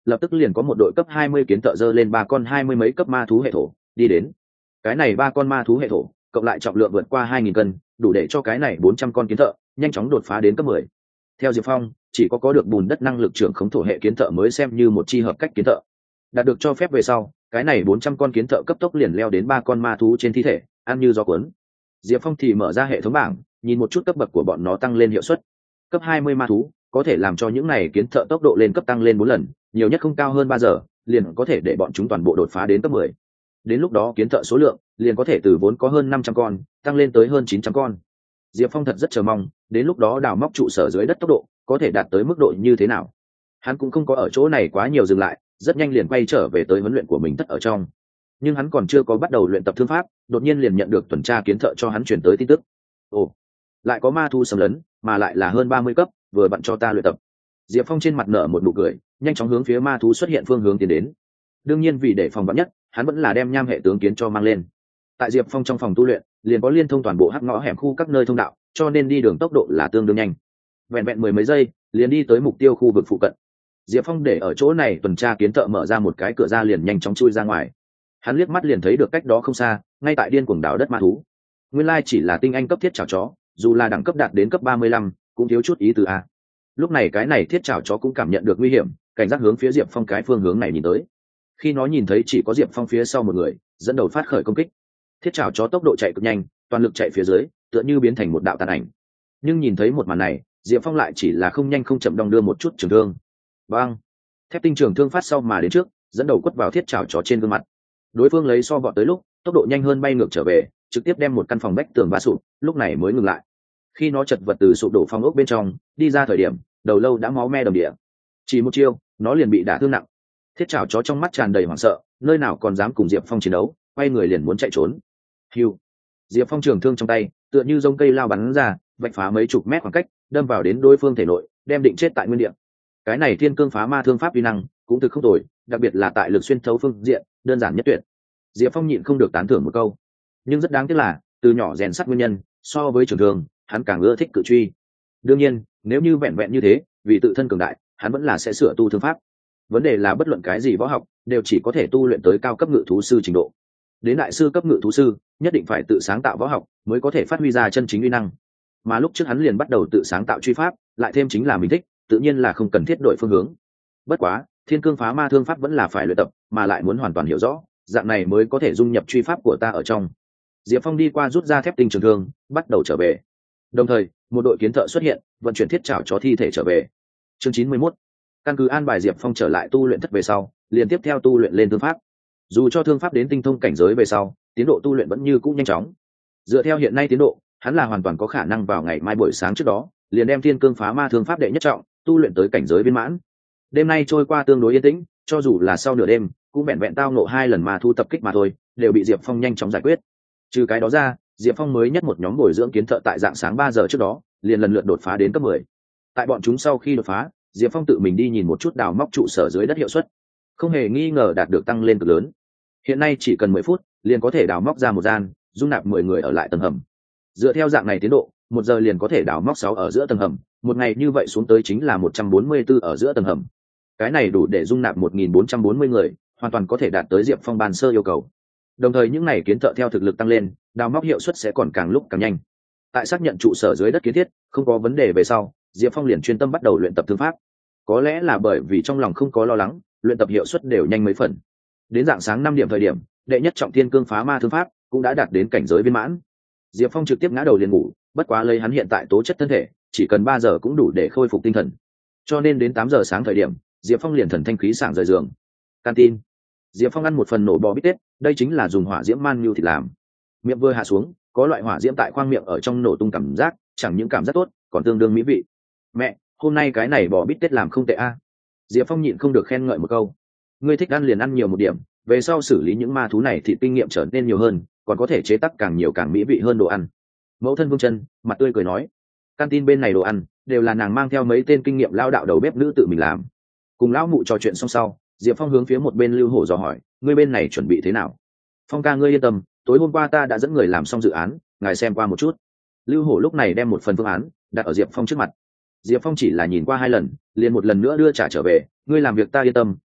lập tức liền có một đội cấp 20 kiến thợ dơ lên 3 con 20 mấy cấp ma thú hệ thổ đi đến. Cái này 3 con ma thú hệ thổ cộng lại trọng lượng vượt qua 2.000 cân, đủ để cho cái này 400 con kiến thợ nhanh chóng đột phá đến cấp 10. Theo Diệp Phong, chỉ có được bùn đất năng lực trưởng khống thổ hệ kiến thợ mới xem như một chi hợp cách kiến thợ. Đạt được cho phép về sau, cái này 400 con kiến thợ cấp tốc liền leo đến 3 con ma thú trên thi thể, ăn như gió cuốn. Diệp Phong thì mở ra hệ thống bảng, nhìn một chút cấp bậc của bọn nó tăng lên hiệu suất. Cấp 20 ma thú có thể làm cho những này kiến thợ tốc độ lên cấp tăng lên 4 lần, nhiều nhất không cao hơn 3 giờ, liền có thể để bọn chúng toàn bộ đột phá đến cấp 10. Đến lúc đó kiến thợ số lượng liền có thể từ vốn có hơn 500 con, tăng lên tới hơn 900 con. Diệp Phong thật rất chờ mong, đến lúc đó đào móc trụ sở dưới đất tốc độ có thể đạt tới mức độ như thế nào. Hắn cũng không có ở chỗ này quá nhiều dừng lại, rất nhanh liền quay trở về tới huấn luyện của mình thất ở trong. Nhưng hắn còn chưa có bắt đầu luyện tập thương pháp, đột nhiên liền nhận được tuần tra kiến thợ cho hắn chuyển tới tin tức. Ồ, lại có ma thu xâm lấn, mà lại là hơn 30 cấp, vừa bận cho ta luyện tập. Diệp Phong trên mặt nở một nụ cười, nhanh chóng hướng phía ma thú xuất hiện phương hướng tiến đến. Đương nhiên vì để phòng vạn nhất, hắn vẫn là đem nham hệ tướng kiến cho mang lên. Tại Diệp Phong trong phòng tu luyện, liền có liên thông toàn bộ hắc ngõ hẻm khu các nơi thông đạo, cho nên đi đường tốc độ là tương đương nhanh. Vẹn vẹn mười mấy giây, liền đi tới mục tiêu khu vực phụ cận. Diệp Phong để ở chỗ này tuần tra kiến thợ mở ra một cái cửa ra liền nhanh chóng chui ra ngoài. Hắn liếc mắt liền thấy được cách đó không xa, ngay tại điên cuồng đào đất ma thú. Nguyên lai chỉ là tinh anh cấp thiết chảo chó, dù là đẳng cấp đạt đến cấp 35, cũng thiếu chút ý từ a. Lúc này cái này thiết chảo chó cũng cảm nhận được nguy hiểm, cảnh giác hướng phía Diệp Phong cái phương hướng này nhìn tới. Khi nó nhìn thấy chỉ có Diệp Phong phía sau một người, dẫn đầu phát khởi công kích. Thiết chảo chó tốc độ chạy cực nhanh, toàn lực chạy phía dưới, tựa như biến thành một đạo tàn ảnh. Nhưng nhìn thấy một màn này, Diệp Phong lại chỉ là không nhanh không chậm đong đưa một chút trường thương. Bang! Thép tinh trường thương phát sau mà đến trước, dẫn đầu quất vào thiết chảo chó trên gương mặt. Đối phương lấy so vọt tới lúc, tốc độ nhanh hơn bay ngược trở về, trực tiếp đem một căn phòng vách tường va sụp, lúc này mới ngừng lại. Khi nó chật vật từ sụp đổ phòng ốc bên trong đi ra thời điểm, đầu lâu đã máu me đầm địa. Chỉ một chiêu, nó liền bị đả thương nặng. Thiết chảo chó trong mắt tràn đầy hoảng sợ, nơi nào còn dám cùng Diệp Phong chiến đấu, quay người liền muốn chạy trốn. Hưu! Diệp Phong trường thương trong tay, tựa như dông cây lao bắn ra, vạch phá mấy chục mét khoảng cách, đâm vào đến đối phương thể nội, đem định chết tại nguyên địa. Cái này thiên cương phá ma thương pháp uy năng cũng thực không tồi, đặc biệt là tại lực xuyên thấu phương diện, đơn giản nhất tuyệt. Diệp Phong nhịn không được tán thưởng một câu. Nhưng rất đáng tiếc là, từ nhỏ rèn sắt nguyên nhân, so với trường thương, hắn càng ưa thích cự truy. Đương nhiên, nếu như vẹn vẹn như thế, vì tự thân cường đại, hắn vẫn là sẽ sửa tu thương pháp. Vấn đề là bất luận cái gì võ học, đều chỉ có thể tu luyện tới cao cấp ngự thú sư trình độ. Đến đại sư cấp ngự thú sư, nhất định phải tự sáng tạo võ học, mới có thể phát huy ra chân chính uy năng. Mà lúc trước hắn liền bắt đầu tự sáng tạo truy pháp, lại thêm chính là mình thích, tự nhiên là không cần thiết đổi phương hướng. Bất quá, thiên cương phá ma thương pháp vẫn là phải luyện tập, mà lại muốn hoàn toàn hiểu rõ, dạng này mới có thể dung nhập truy pháp của ta ở trong. Diệp Phong đi qua rút ra thép tinh trường thương, bắt đầu trở về. Đồng thời, một đội kiến thợ xuất hiện, vận chuyển thiết chảo chó thi thể trở về. Chương 91. Căn cứ an bài Diệp Phong trở lại tu luyện thất về sau, liền tiếp theo tu luyện lên thương pháp. Dù cho thương pháp đến tinh thông cảnh giới về sau, tiến độ tu luyện vẫn như cũ nhanh chóng. Dựa theo hiện nay tiến độ, hắn là hoàn toàn có khả năng vào ngày mai buổi sáng trước đó, liền đem thiên cương phá ma thương pháp đệ nhất trọng tu luyện tới cảnh giới viên mãn. Đêm nay trôi qua tương đối yên tĩnh, cho dù là sau nửa đêm, cũng vẹn vẹn tao nộ 2 lần ma thu tập kích mà thôi, đều bị Diệp Phong nhanh chóng giải quyết. Trừ cái đó ra, Diệp Phong mới nhất một nhóm bồi dưỡng kiến thợ tại dạng sáng 3 giờ trước đó, liền lần lượt đột phá đến cấp 10. Tại bọn chúng sau khi đột phá, Diệp Phong tự mình đi nhìn một chút đào móc trụ sở dưới đất hiệu suất, không hề nghi ngờ đạt được tăng lên cực lớn. Hiện nay chỉ cần 10 phút, liền có thể đào móc ra một gian, dung nạp 10 người ở lại tầng hầm. Dựa theo dạng này tiến độ, 1 giờ liền có thể đào móc 6 ở giữa tầng hầm, một ngày như vậy xuống tới chính là 144 ở giữa tầng hầm. Cái này đủ để dung nạp 1440 người, hoàn toàn có thể đạt tới Diệp Phong ban sơ yêu cầu. Đồng thời những này kiến thợ theo thực lực tăng lên, đào móc hiệu suất sẽ còn càng lúc càng nhanh. Tại xác nhận trụ sở dưới đất kiến thiết không có vấn đề về sau, Diệp Phong liền chuyên tâm bắt đầu luyện tập thương pháp. Có lẽ là bởi vì trong lòng không có lo lắng, luyện tập hiệu suất đều nhanh mấy phần. Đến dạng sáng 5 điểm thời điểm, đệ nhất trọng thiên cương phá ma thương pháp cũng đã đạt đến cảnh giới viên mãn. Diệp Phong trực tiếp ngã đầu liền ngủ, bất quá lấy hắn hiện tại tố chất thân thể, chỉ cần 3 giờ cũng đủ để khôi phục tinh thần. Cho nên đến 8 giờ sáng thời điểm, Diệp Phong liền thần thanh khí sảng rời giường. Canteen. Diệp Phong ăn một phần nổ bò bít tết, đây chính là dùng hỏa diễm man nhu thịt làm. Miệng vừa hạ xuống, có loại hỏa diễm tại khoang miệng ở trong nổ tung cảm giác, chẳng những cảm giác tốt, còn tương đương mỹ vị. Mẹ, hôm nay cái này bò bít tết làm không tệ a. Diệp Phong nhịn không được khen ngợi một câu. Ngươi thích ăn liền ăn nhiều một điểm, về sau xử lý những ma thú này thì kinh nghiệm trở nên nhiều hơn, còn có thể chế tác càng nhiều càng mỹ vị hơn đồ ăn. Mẫu thân Vương Chân mặt tươi cười nói, canteen bên này đồ ăn đều là nàng mang theo mấy tên kinh nghiệm lao đạo đầu bếp nữ tự mình làm. Cùng lão mụ trò chuyện xong sau, Diệp Phong hướng phía một bên Lưu Hổ dò hỏi, ngươi bên này chuẩn bị thế nào? Phong ca ngươi yên tâm, tối hôm qua ta đã dẫn người làm xong dự án, ngài xem qua một chút. Lưu Hổ lúc này đem một phần phương án đặt ở Diệp Phong trước mặt. Diệp Phong chỉ là nhìn qua 2 lần, liền một lần nữa đưa trả trở về, ngươi làm việc ta yên tâm,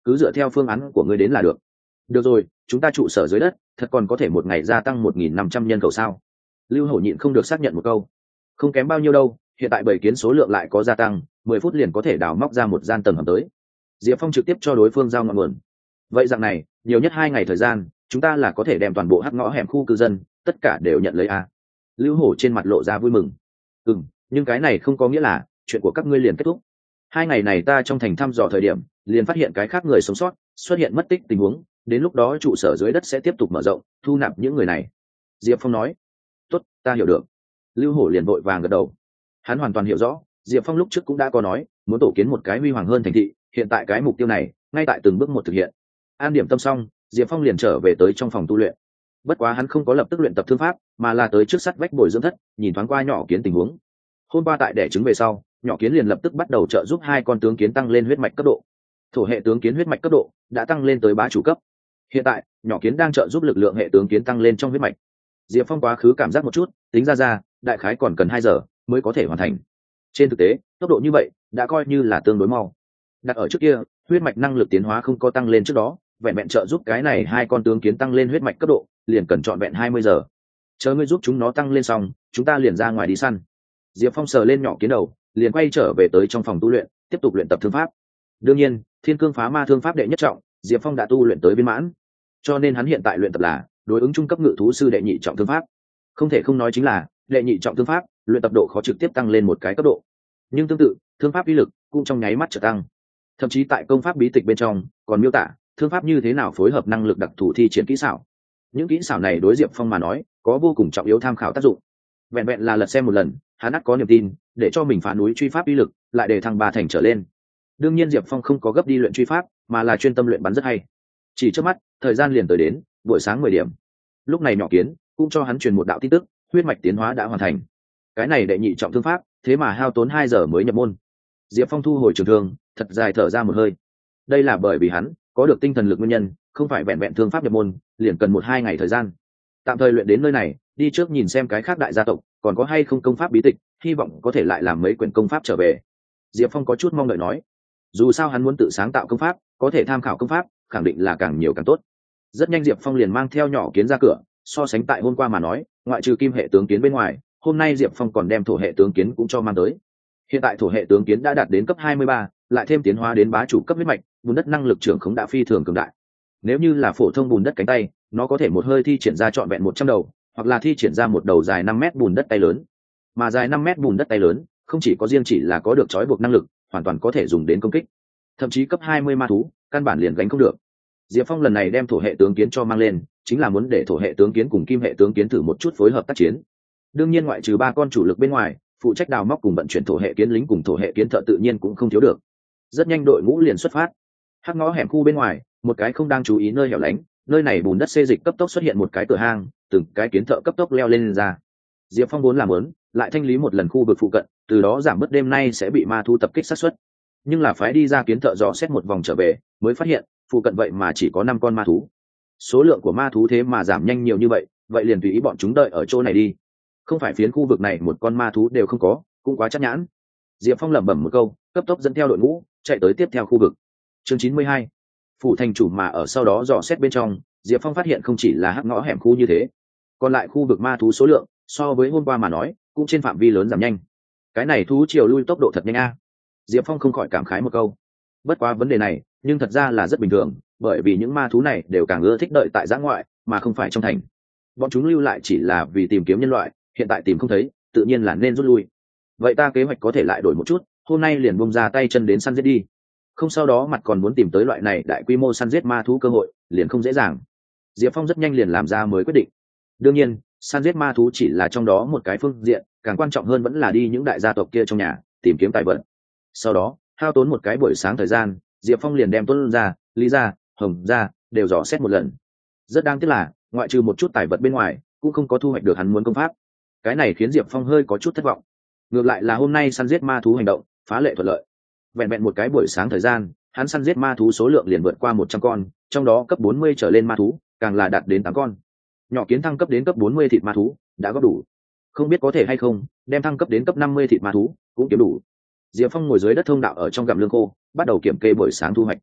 cứ dựa theo phương án của ngươi đến là được. Được rồi, chúng ta trụ sở dưới đất thật còn có thể một ngày gia tăng 1.500 nhân khẩu sao? Lưu Hổ nhịn không được xác nhận một câu. Không kém bao nhiêu đâu, hiện tại bầy kiến số lượng lại có gia tăng, 10 phút liền có thể đào móc ra một gian tầng hầm tới. Diệp Phong trực tiếp cho đối phương giao ngọn nguồn. Vậy dạng này, nhiều nhất 2 ngày thời gian, chúng ta là có thể đem toàn bộ hắc ngõ hẻm khu cư dân tất cả đều nhận lấy a. Lưu Hổ trên mặt lộ ra vui mừng. Nhưng cái này không có nghĩa là chuyện của các ngươi liền kết thúc. 2 ngày này ta trong thành thăm dò thời điểm, liền phát hiện cái khác người sống sót xuất hiện mất tích tình huống, đến lúc đó trụ sở dưới đất sẽ tiếp tục mở rộng, thu nạp những người này. Diệp Phong nói. Tốt, ta hiểu được. Lưu Hổ liền vội vàng gật đầu. Hắn hoàn toàn hiểu rõ, Diệp Phong lúc trước cũng đã có nói, muốn tổ kiến một cái huy hoàng hơn thành thị, hiện tại cái mục tiêu này ngay tại từng bước một thực hiện. An điểm tâm xong, Diệp Phong liền trở về tới trong phòng tu luyện. Bất quá hắn không có lập tức luyện tập thương pháp, mà là tới trước sắt vách bồi dưỡng thất, nhìn thoáng qua nhỏ kiến tình huống. Hôm qua tại đẻ trứng về sau, nhỏ kiến liền lập tức bắt đầu trợ giúp 2 con tướng kiến tăng lên huyết mạch cấp độ. Thổ hệ tướng kiến huyết mạch cấp độ đã tăng lên tới bá chủ cấp. Hiện tại, nhỏ kiến đang trợ giúp lực lượng hệ tướng kiến tăng lên trong huyết mạch. Diệp Phong quá khứ cảm giác một chút, tính ra, đại khái còn cần 2 giờ mới có thể hoàn thành. Trên thực tế, tốc độ như vậy đã coi như là tương đối mau. Đặt ở trước kia, huyết mạch năng lực tiến hóa không có tăng lên trước đó, vẹn vẹn trợ giúp cái này 2 con tướng kiến tăng lên huyết mạch cấp độ, liền cần trọn vẹn 20 giờ. Chờ ngươi giúp chúng nó tăng lên xong, chúng ta liền ra ngoài đi săn. Diệp Phong sờ lên nhỏ kiến đầu, liền quay trở về tới trong phòng tu luyện, tiếp tục luyện tập thương pháp. Đương nhiên, Thiên Cương Phá Ma thương pháp đệ nhất trọng, Diệp Phong đã tu luyện tới viên mãn, cho nên hắn hiện tại luyện tập là đối ứng trung cấp ngự thú sư đệ nhị trọng thương pháp. Không thể không nói chính là, đệ nhị trọng thương pháp, luyện tập độ khó trực tiếp tăng lên một cái cấp độ. Nhưng tương tự, thương pháp uy lực cũng trong nháy mắt trở tăng. Thậm chí tại công pháp bí tịch bên trong, còn miêu tả thương pháp như thế nào phối hợp năng lực đặc thù thi triển kỹ xảo. Những kỹ xảo này đối Diệp Phong mà nói, có vô cùng trọng yếu tham khảo tác dụng. Vẹn vẹn là lật xem một lần, hắn ắt có niềm tin để cho mình phá núi truy pháp uy lực lại để thăng 3 thành trở lên. Đương nhiên Diệp Phong không có gấp đi luyện truy pháp, mà là chuyên tâm luyện bắn rất hay. Chỉ trước mắt, thời gian liền tới đến buổi sáng 10 điểm. Lúc này nhỏ kiến cũng cho hắn truyền một đạo tin tức, huyết mạch tiến hóa đã hoàn thành. Cái này đệ nhị trọng thương pháp, thế mà hao tốn 2 giờ mới nhập môn. Diệp Phong thu hồi trường thương, thật dài thở ra một hơi. Đây là bởi vì hắn có được tinh thần lực nguyên nhân, không phải vẹn vẹn thương pháp nhập môn, liền cần 1-2 ngày thời gian. Tạm thời luyện đến nơi này, đi trước nhìn xem cái khác đại gia tộc còn có hay không công pháp bí tịch, hy vọng có thể lại làm mấy quyển công pháp trở về. Diệp Phong có chút mong đợi nói, dù sao hắn muốn tự sáng tạo công pháp, có thể tham khảo công pháp, khẳng định là càng nhiều càng tốt. Rất nhanh Diệp Phong liền mang theo nhỏ kiến ra cửa, so sánh tại hôm qua mà nói, ngoại trừ kim hệ tướng kiến bên ngoài, hôm nay Diệp Phong còn đem thổ hệ tướng kiến cũng cho mang tới. Hiện tại thổ hệ tướng kiến đã đạt đến cấp 23, lại thêm tiến hóa đến bá chủ cấp huyết mạch, bùn đất năng lực trưởng khống đã phi thường cường đại. Nếu như là phổ thông bùn đất cánh tay, nó có thể một hơi thi triển ra trọn vẹn 100 đầu, hoặc là thi triển ra một đầu dài 5 mét bùn đất tay lớn. Mà dài 5 mét bùn đất tay lớn, không chỉ có riêng chỉ là có được trói buộc năng lực, hoàn toàn có thể dùng đến công kích. Thậm chí cấp 20 ma thú, căn bản liền gánh không được. Diệp Phong lần này đem thổ hệ tướng kiến cho mang lên, chính là muốn để thổ hệ tướng kiến cùng kim hệ tướng kiến thử một chút phối hợp tác chiến. Đương nhiên ngoại trừ 3 con chủ lực bên ngoài, phụ trách đào móc cùng vận chuyển thổ hệ kiến lính cùng thổ hệ kiến thợ tự nhiên cũng không thiếu được. Rất nhanh đội ngũ liền xuất phát. Hắc ngõ hẻm khu bên ngoài, một cái không đang chú ý nơi hẻo lánh, nơi này bùn đất xê dịch cấp tốc xuất hiện một cái cửa hang, từng cái kiến thợ cấp tốc leo lên ra. Diệp Phong vốn làm muốn lại thanh lý một lần khu vực phụ cận, từ đó giảm bớt đêm nay sẽ bị ma thu tập kích sát suất. Nhưng là phái đi ra kiến thợ dò xét một vòng trở về, mới phát hiện phụ cận vậy mà chỉ có 5 con ma thú. Số lượng của ma thú thế mà giảm nhanh nhiều như vậy, vậy liền tùy ý bọn chúng đợi ở chỗ này đi. Không phải phiến khu vực này một con ma thú đều không có, cũng quá chắc nhãn. Diệp Phong lẩm bẩm một câu, cấp tốc dẫn theo đội ngũ chạy tới tiếp theo khu vực. Chương 92. Phủ thành chủ mà ở sau đó dò xét bên trong, Diệp Phong phát hiện không chỉ là hắc ngõ hẻm khu như thế, còn lại khu vực ma thú số lượng so với hôm qua mà nói cũng trên phạm vi lớn giảm nhanh. Cái này thú chiều lui tốc độ thật nhanh a. Diệp Phong không khỏi cảm khái một câu. Bất quá vấn đề này nhưng thật ra là rất bình thường, bởi vì những ma thú này đều càng ưa thích đợi tại giã ngoại mà không phải trong thành. Bọn chúng lưu lại chỉ là vì tìm kiếm nhân loại, hiện tại tìm không thấy, tự nhiên là nên rút lui. Vậy ta kế hoạch có thể lại đổi một chút, hôm nay liền bung ra tay chân đến săn giết đi. Không sau đó mặt còn muốn tìm tới loại này đại quy mô săn giết ma thú cơ hội, liền không dễ dàng. Diệp Phong rất nhanh liền làm ra mới quyết định. Đương nhiên, săn giết ma thú chỉ là trong đó một cái phương diện, càng quan trọng hơn vẫn là đi những đại gia tộc kia trong nhà, tìm kiếm tài vật. Sau đó, hao tốn một cái buổi sáng thời gian, Diệp Phong liền đem Tuấn ra, Lý ra, Hồng ra, đều dò xét một lần. Rất đáng tiếc là, ngoại trừ một chút tài vật bên ngoài, cũng không có thu hoạch được hắn muốn công pháp. Cái này khiến Diệp Phong hơi có chút thất vọng. Ngược lại là hôm nay săn giết ma thú hành động phá lệ thuận lợi. Vẹn vẹn một cái buổi sáng thời gian, hắn săn giết ma thú số lượng liền vượt qua 100 con, trong đó cấp 40 trở lên ma thú, càng là đạt đến 8 con. Nhỏ kiến thăng cấp đến cấp 40 thịt ma thú đã góp đủ. Không biết có thể hay không, đem thăng cấp đến cấp 50 thịt ma thú cũng kiếm đủ. Diệp Phong ngồi dưới đất thông đạo ở trong gặm lương khô, bắt đầu kiểm kê buổi sáng thu hoạch.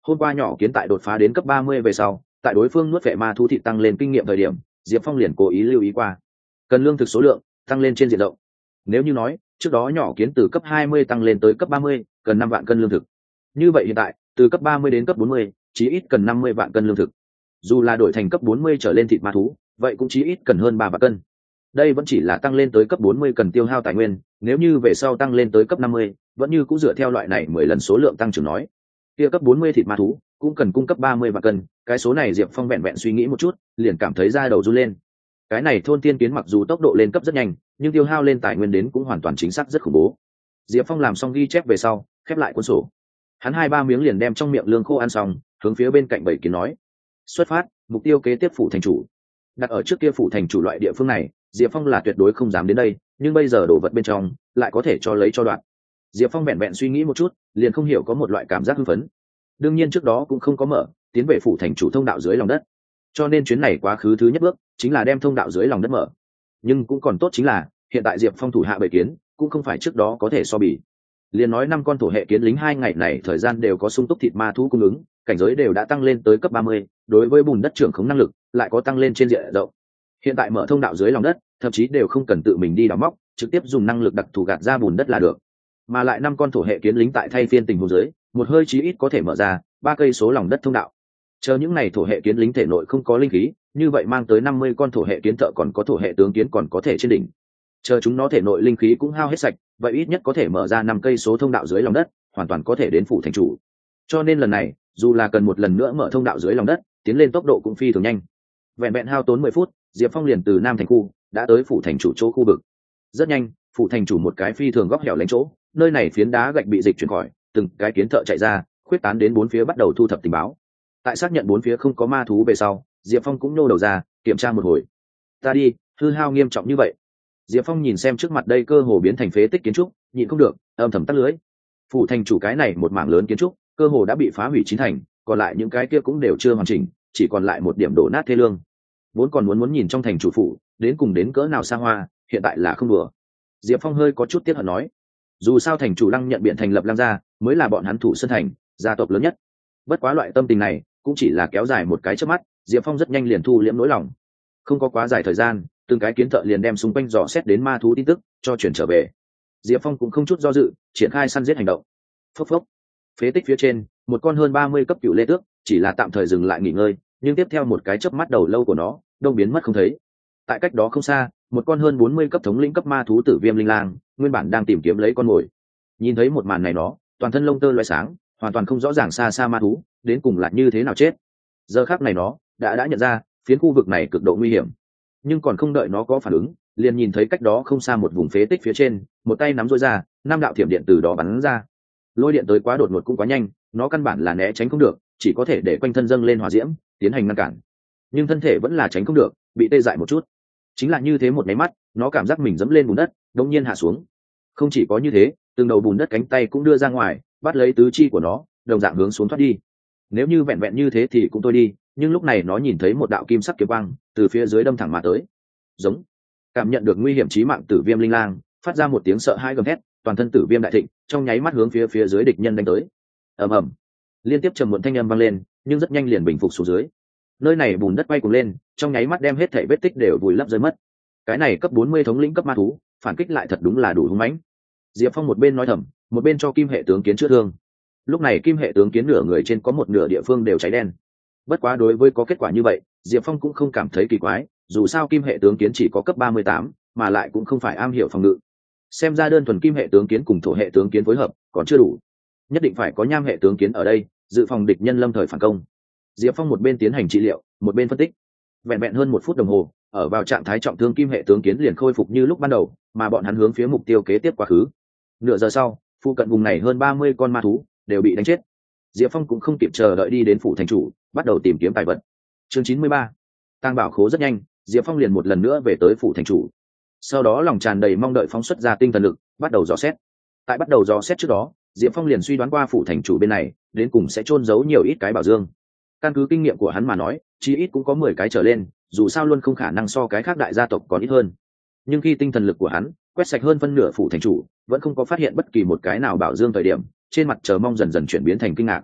hôm qua nhỏ kiến tại đột phá đến cấp 30 về sau, tại đối phương nuốt vệ ma thú thịt tăng lên kinh nghiệm thời điểm, Diệp Phong liền cố ý lưu ý qua cần lương thực số lượng tăng lên trên diện rộng. Nếu như nói trước đó nhỏ kiến từ cấp 20 tăng lên tới cấp 30, cần 5 vạn cân lương thực, như vậy hiện tại từ cấp 30 đến cấp 40, chí ít cần 50 vạn cân lương thực. Dù là đổi thành cấp 40 trở lên thịt ma thú, vậy cũng chí ít cần hơn 3 vạn cân. Đây vẫn chỉ là tăng lên tới cấp 40 cần tiêu hao tài nguyên, nếu như về sau tăng lên tới cấp 50, vẫn như cũng dựa theo loại này 10 lần số lượng tăng trưởng nói, kia cấp 40 thịt ma thú cũng cần cung cấp 30 vạn cân. Cái số này Diệp Phong vẹn vẹn suy nghĩ một chút, liền cảm thấy da đầu run lên. Cái này thôn tiên kiến mặc dù tốc độ lên cấp rất nhanh, nhưng tiêu hao lên tài nguyên đến cũng hoàn toàn chính xác rất khủng bố. Diệp Phong làm xong ghi chép về sau, khép lại cuốn sổ. Hắn 2-3 miếng liền đem trong miệng lương khô ăn xong, hướng phía bên cạnh bảy kiến nói: "Xuất phát, mục tiêu kế tiếp phủ thành chủ." Đặt ở trước kia phủ thành chủ loại địa phương này, Diệp Phong là tuyệt đối không dám đến đây, nhưng bây giờ đồ vật bên trong lại có thể cho lấy cho đoạn. Diệp Phong vẹn vẹn suy nghĩ một chút, liền không hiểu có một loại cảm giác hưng phấn. Đương nhiên trước đó cũng không có mở tiến về phủ thành chủ thông đạo dưới lòng đất, cho nên chuyến này quá khứ thứ nhất bước chính là đem thông đạo dưới lòng đất mở. Nhưng cũng còn tốt chính là hiện tại Diệp Phong thủ hạ bảy kiến cũng không phải trước đó có thể so bì. Liền nói 5 con thổ hệ kiến lính 2 ngày này thời gian đều có sung túc thịt ma thú cung ứng, cảnh giới đều đã tăng lên tới cấp 30, đối với bùn đất trưởng khống năng lực lại có tăng lên trên diện rộng. Hiện tại mở thông đạo dưới lòng đất, thậm chí đều không cần tự mình đi đào móc, trực tiếp dùng năng lực đặc thù gạt ra bùn đất là được. Mà lại 5 con thổ hệ kiến lính tại thay phiên tình huống dưới, một hơi chí ít có thể mở ra 3 cây số lòng đất thông đạo. Chờ những này thổ hệ kiến lính thể nội không có linh khí, như vậy mang tới 50 con thổ hệ kiến thợ còn có thổ hệ tướng kiến còn có thể trên đỉnh. Chờ chúng nó thể nội linh khí cũng hao hết sạch, vậy ít nhất có thể mở ra 5 cây số thông đạo dưới lòng đất, hoàn toàn có thể đến phủ thành chủ. Cho nên lần này, dù là cần một lần nữa mở thông đạo dưới lòng đất, tiến lên tốc độ cũng phi thường nhanh. Vẹn vẹn hao tốn 10 phút, Diệp Phong liền từ Nam thành khu đã tới phủ thành chủ chỗ khu vực. Rất nhanh, phủ thành chủ một cái phi thường góc hẻo lánh chỗ, nơi này phiến đá gạch bị dịch chuyển khỏi, từng cái kiến thợ chạy ra, khuyết tán đến bốn phía bắt đầu thu thập tình báo. Tại xác nhận bốn phía không có ma thú về sau, Diệp Phong cũng nô đầu ra kiểm tra một hồi. Ta đi, hư hao nghiêm trọng như vậy. Diệp Phong nhìn xem trước mặt đây cơ hồ biến thành phế tích kiến trúc, nhịn không được âm thầm tắt lưới. Phủ thành chủ cái này một mảng lớn kiến trúc cơ hồ đã bị phá hủy chín thành, còn lại những cái kia cũng đều chưa hoàn chỉnh, chỉ còn lại một điểm đổ nát thê lương. Vốn còn muốn nhìn trong thành chủ phủ đến cùng đến cỡ nào xa hoa, hiện tại là không đùa. Diệp Phong hơi có chút tiếc hận nói, dù sao thành chủ Lăng Nhận Biện thành lập Lăng gia mới là bọn hắn thủ sơn thành gia tộc lớn nhất. Bất quá loại tâm tình này cũng chỉ là kéo dài một cái chớp mắt, Diệp Phong rất nhanh liền thu liễm nỗi lòng. Không có quá dài thời gian, từng cái kiến thợ liền đem xung quanh dò xét đến ma thú tin tức cho chuyển trở về. Diệp Phong cũng không chút do dự triển khai săn giết hành động. Phốc phốc, phế tích phía trên một con hơn 30 cấp cựu lê tước chỉ là tạm thời dừng lại nghỉ ngơi, nhưng tiếp theo một cái chớp mắt đầu lâu của nó đông biến mất không thấy. Tại cách đó không xa, một con hơn 40 cấp thống lĩnh cấp ma thú tử viêm linh lang nguyên bản đang tìm kiếm lấy con mồi. Nhìn thấy một màn này, nó toàn thân lông tơ loé sáng, hoàn toàn không rõ ràng xa xa ma thú đến cùng là như thế nào chết. Giờ khắc này nó đã nhận ra phiến khu vực này cực độ nguy hiểm, nhưng còn không đợi nó có phản ứng, liền nhìn thấy cách đó không xa một vùng phế tích phía trên, một tay nắm rối ra, 5 đạo thiểm điện từ đó bắn ra. Lôi điện tới quá đột ngột cũng quá nhanh, nó căn bản là né tránh không được, chỉ có thể để quanh thân dâng lên hỏa diễm tiến hành ngăn cản, nhưng thân thể vẫn là tránh không được, bị tê dại một chút. Chính là như thế một máy mắt, nó cảm giác mình dẫm lên bùn đất, đột nhiên hạ xuống. Không chỉ có như thế, từng đầu bùn đất cánh tay cũng đưa ra ngoài, bắt lấy tứ chi của nó, đồng dạng hướng xuống thoát đi. Nếu như vẹn vẹn như thế thì cũng thôi đi, nhưng lúc này nó nhìn thấy một đạo kim sắc kiếm quang từ phía dưới đâm thẳng mà tới. Giống. Cảm nhận được nguy hiểm chí mạng, tử viêm linh lang phát ra một tiếng sợ hãi gầm thét, toàn thân tử viêm đại thịnh, trong nháy mắt hướng phía dưới địch nhân đánh tới. Ầm ầm. Liên tiếp trầm muộn thanh âm vang lên, nhưng rất nhanh liền bình phục xuống dưới. Nơi này bùn đất bay cuồng lên, trong nháy mắt đem hết thảy vết tích đều vùi lấp rơi mất. Cái này cấp 40 thống lĩnh cấp ma thú, phản kích lại thật đúng là đủ hung mãnh. Diệp Phong một bên nói thầm, một bên cho kim hệ tướng kiến chữa thương. Lúc này kim hệ tướng kiến nửa người trên có một nửa địa phương đều cháy đen. Bất quá đối với có kết quả như vậy, Diệp Phong cũng không cảm thấy kỳ quái, dù sao kim hệ tướng kiến chỉ có cấp 38, mà lại cũng không phải am hiểu phòng ngự. Xem ra đơn thuần kim hệ tướng kiến cùng thổ hệ tướng kiến phối hợp còn chưa đủ, nhất định phải có nham hệ tướng kiến ở đây, dự phòng địch nhân lâm thời phản công. Diệp Phong một bên tiến hành trị liệu, một bên phân tích. Vẹn vẹn hơn 1 phút đồng hồ, ở vào trạng thái trọng thương kim hệ tướng kiến liền khôi phục như lúc ban đầu, mà bọn hắn hướng phía mục tiêu kế tiếp quá khứ. Nửa giờ sau, phụ cận vùng này hơn 30 con ma thú đều bị đánh chết. Diệp Phong cũng không kịp chờ đợi đi đến phủ thành chủ, bắt đầu tìm kiếm tài vật. Chương 93. Tàng bảo khố. rất nhanh, Diệp Phong liền một lần nữa về tới phủ thành chủ. Sau đó lòng tràn đầy mong đợi phóng xuất ra tinh thần lực, bắt đầu dò xét. Tại bắt đầu dò xét trước đó, Diệp Phong liền suy đoán qua phủ thành chủ bên này đến cùng sẽ chôn giấu nhiều ít cái bảo dương. Căn cứ kinh nghiệm của hắn mà nói, chí ít cũng có 10 cái trở lên, dù sao luôn không khả năng so cái khác đại gia tộc còn ít hơn. Nhưng khi tinh thần lực của hắn quét sạch hơn phân nửa phủ thành chủ, vẫn không có phát hiện bất kỳ một cái nào bảo dương thời điểm, trên mặt chờ mong dần dần chuyển biến thành kinh ngạc.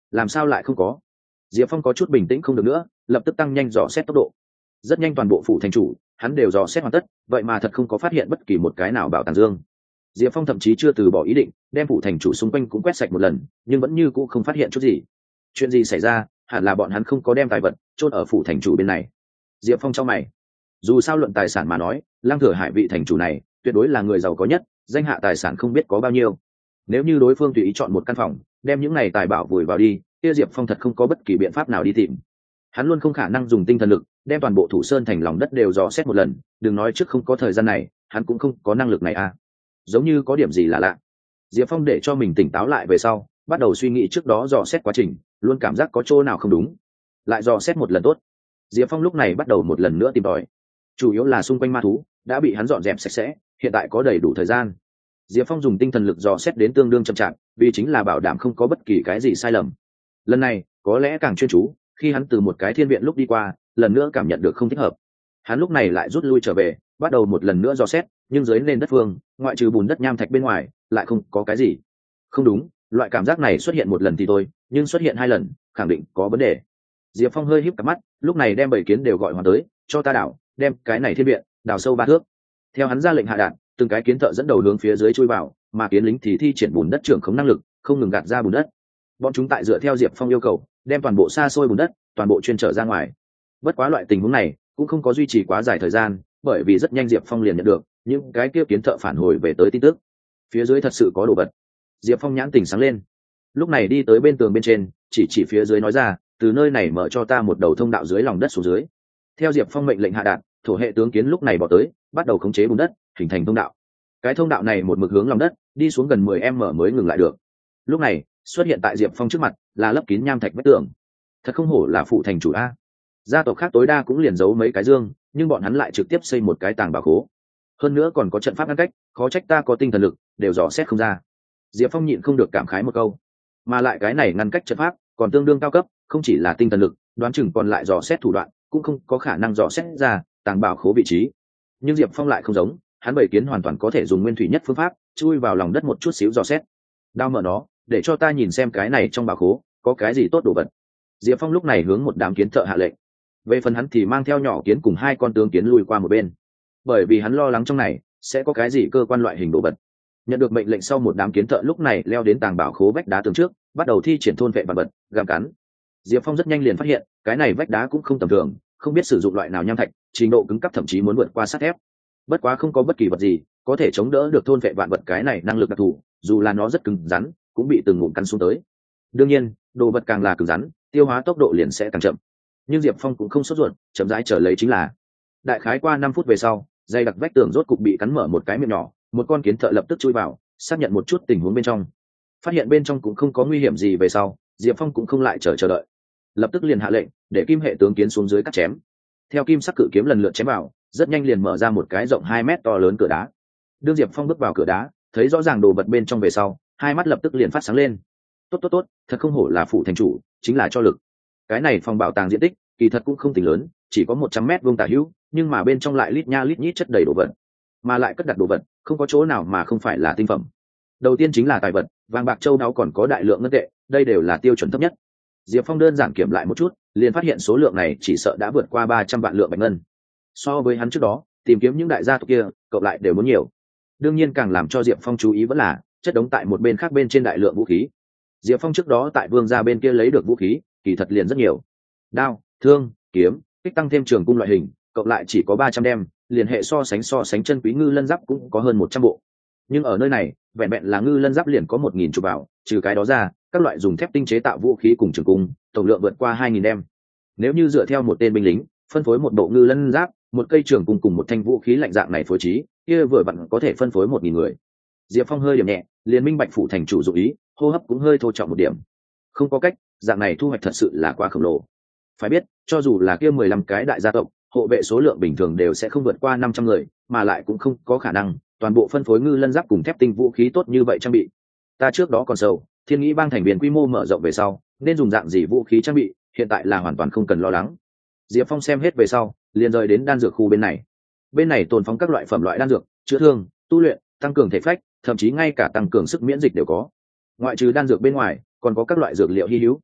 làm sao lại không có? Diệp Phong có chút bình tĩnh không được nữa, lập tức tăng nhanh dò xét tốc độ. Rất nhanh toàn bộ phủ thành chủ hắn đều dò xét hoàn tất, vậy mà thật không có phát hiện bất kỳ một cái nào bảo tàng dương. Diệp Phong thậm chí chưa từ bỏ ý định đem phủ thành chủ xung quanh cũng quét sạch một lần, nhưng vẫn như cũ không phát hiện chút gì. Chuyện gì xảy ra? Hẳn là bọn hắn không có đem tài vật chôn ở phủ thành chủ bên này. Diệp Phong trong mày. Dù sao luận tài sản mà nói, Lăng Thừa Hải vị thành chủ này tuyệt đối là người giàu có nhất, danh hạ tài sản không biết có bao nhiêu. Nếu như đối phương tùy ý chọn một căn phòng đem những này tài bảo vùi vào đi, kia Diệp Phong thật không có bất kỳ biện pháp nào đi tìm. Hắn luôn không khả năng dùng tinh thần lực đem toàn bộ thủ sơn thành lòng đất đều dò xét một lần, đừng nói trước không có thời gian này, hắn cũng không có năng lực này à. Giống như có điểm gì là lạ. Diệp Phong để cho mình tỉnh táo lại về sau, bắt đầu suy nghĩ trước đó dò xét quá trình, luôn cảm giác có chỗ nào không đúng. Lại dò xét một lần tốt. Diệp Phong lúc này bắt đầu một lần nữa tìm tòi. Chủ yếu là xung quanh ma thú đã bị hắn dọn dẹp sạch sẽ, hiện tại có đầy đủ thời gian. Diệp Phong dùng tinh thần lực dò xét đến tương đương chậm chạp, vì chính là bảo đảm không có bất kỳ cái gì sai lầm. Lần này có lẽ càng chuyên chú, khi hắn từ một cái thiên viện lúc đi qua, lần nữa cảm nhận được không thích hợp. Hắn lúc này lại rút lui trở về, bắt đầu một lần nữa dò xét, nhưng dưới nền đất phương, ngoại trừ bùn đất nham thạch bên ngoài, lại không có cái gì. Không đúng, loại cảm giác này xuất hiện một lần thì thôi, nhưng xuất hiện hai lần, khẳng định có vấn đề. Diệp Phong hơi híp cặp mắt, lúc này đem bảy kiến đều gọi hoàn tới, cho ta đảo, đem cái này thiên viện đào sâu 3 thước. Theo hắn ra lệnh hạ đạn, từng cái kiến thợ dẫn đầu hướng phía dưới chui vào, mà kiến lính thì thi triển bùn đất trưởng khống năng lực, không ngừng gạt ra bùn đất. Bọn chúng tại dựa theo Diệp Phong yêu cầu, đem toàn bộ xa xôi bùn đất, toàn bộ chuyên trở ra ngoài. Bất quá loại tình huống này cũng không có duy trì quá dài thời gian, bởi vì rất nhanh Diệp Phong liền nhận được những cái kia kiến thợ phản hồi về tới tin tức. Phía dưới thật sự có đồ vật. Diệp Phong nhãn tỉnh sáng lên. Lúc này đi tới bên tường bên trên, chỉ phía dưới nói ra, từ nơi này mở cho ta một đầu thông đạo dưới lòng đất xuống dưới. Theo Diệp Phong mệnh lệnh hạ đạn, thổ hệ tướng kiến lúc này bỏ tới, bắt đầu khống chế bùn đất, hình thành thông đạo. Cái thông đạo này một mực hướng lòng đất, đi xuống gần 10m mới ngừng lại được. Lúc này, xuất hiện tại Diệp Phong trước mặt là lấp kín nham thạch vách tường. Thật không hổ là phụ thành chủ a. Gia tộc khác tối đa cũng liền giấu mấy cái dương, nhưng bọn hắn lại trực tiếp xây một cái tàng bảo khố. Hơn nữa còn có trận pháp ngăn cách, khó trách ta có tinh thần lực, đều dò xét không ra. Diệp Phong nhịn không được cảm khái một câu. Mà lại cái này ngăn cách trận pháp còn tương đương cao cấp, không chỉ là tinh thần lực, đoán chừng còn lại dò xét thủ đoạn, cũng không có khả năng dò xét ra tàng bảo khố vị trí. Nhưng Diệp Phong lại không giống, hắn bảy kiến hoàn toàn có thể dùng nguyên thủy nhất phương pháp, chui vào lòng đất một chút xíu dò xét. Đao mở nó, để cho ta nhìn xem cái này trong bảo khố có cái gì tốt đồ vật. Diệp Phong lúc này hướng một đám kiến thợ hạ lệnh. Về phần hắn thì mang theo nhỏ kiến cùng 2 con tướng kiến lui qua một bên, bởi vì hắn lo lắng trong này sẽ có cái gì cơ quan loại hình đồ vật. Nhận được mệnh lệnh sau, một đám kiến thợ lúc này leo đến tàng bảo khố vách đá tường trước, bắt đầu thi triển thôn vệ vật vật, gặm cắn. Diệp Phong rất nhanh liền phát hiện cái này vách đá cũng không tầm thường, không biết sử dụng loại nào nham thạch, trình độ cứng cấp thậm chí muốn vượt qua sắt thép. Bất quá không có bất kỳ vật gì có thể chống đỡ được thôn vệ vạn vật cái này năng lực đặc thù, dù là nó rất cứng rắn cũng bị từng ngụm cắn xuống tới. Đương nhiên đồ vật càng là cứng rắn, tiêu hóa tốc độ liền sẽ càng chậm, nhưng Diệp Phong cũng không sốt ruột, chậm rãi chờ lấy chính là. Đại khái qua 5 phút về sau, dây đặc vách tường rốt cục bị cắn mở một cái miệng nhỏ, một con kiến thợ lập tức chui vào, xác nhận một chút tình huống bên trong. Phát hiện bên trong cũng không có nguy hiểm gì về sau, Diệp Phong cũng không lại chờ đợi, lập tức liền hạ lệnh để kim hệ tướng kiến xuống dưới cắt chém. Theo kim sắc cự kiếm lần lượt chém vào, rất nhanh liền mở ra một cái rộng 2 mét to lớn cửa đá. Đương Diệp Phong bước vào cửa đá, thấy rõ ràng đồ vật bên trong về sau, hai mắt lập tức liền phát sáng lên. Tốt, thật không hổ là phụ thành chủ, chính là cho lực. Cái này phòng bảo tàng diện tích kỳ thật cũng không tính lớn, chỉ có 100 mét vuông tả hữu, nhưng mà bên trong lại lít nha lít nhít chất đầy đồ vật, mà lại cất đặt đồ vật không có chỗ nào mà không phải là tinh phẩm. Đầu tiên chính là tài vật, vàng bạc châu báu, còn có đại lượng ngân tệ, đây đều là tiêu chuẩn thấp nhất. Diệp Phong đơn giản kiểm lại một chút, liền phát hiện số lượng này chỉ sợ đã vượt qua 300 vạn lượng bạch ngân. So với hắn trước đó tìm kiếm những đại gia tộc kia, cộng lại đều muốn nhiều. Đương nhiên càng làm cho Diệp Phong chú ý vẫn là chất đống tại một bên khác bên trên đại lượng vũ khí. Diệp Phong trước đó tại vương gia bên kia lấy được vũ khí kỳ thật liền rất nhiều, đao, thương, kiếm, kích tăng thêm trường cung loại hình, cộng lại chỉ có 300 đem, liền hệ so sánh chân quý ngư lân giáp cũng có hơn 100 bộ. Nhưng ở nơi này vẹn vẹn là ngư lân giáp liền có 1000 chục bảo, trừ cái đó ra các loại dùng thép tinh chế tạo vũ khí cùng trường cung tổng lượng vượt qua 2000 đem. Nếu như dựa theo một tên binh lính phân phối một bộ ngư lân giáp, một cây trường cung cùng một thanh vũ khí lạnh dạng này phối trí, kia vừa vặn có thể phân phối 1000 người. Diệp Phong hơi điểm nhẹ, liền minh bạch phụ thành chủ dụng ý, hô hấp cũng hơi thô trọng một điểm. Không có cách, dạng này thu hoạch thật sự là quá khổng lồ. Phải biết, cho dù là kia 15 cái đại gia tộc, hộ vệ số lượng bình thường đều sẽ không vượt qua 500 người, mà lại cũng không có khả năng toàn bộ phân phối ngư lân giáp cùng thép tinh vũ khí tốt như vậy trang bị. Ta trước đó còn sầu, Thiên Nghĩ bang thành viên quy mô mở rộng về sau, nên dùng dạng gì vũ khí trang bị, hiện tại là hoàn toàn không cần lo lắng. Diệp Phong xem hết về sau, liền rời đến đan dược khu bên này. Bên này tồn phóng các loại phẩm loại đan dược, chữa thương, tu luyện, tăng cường thể phách, thậm chí ngay cả tăng cường sức miễn dịch đều có. Ngoại trừ đan dược bên ngoài, còn có các loại dược liệu hi hữu,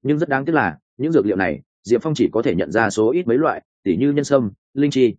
nhưng rất đáng tiếc là những dược liệu này diệp phong chỉ có thể nhận ra số ít mấy loại, tỉ như nhân sâm, linh chi.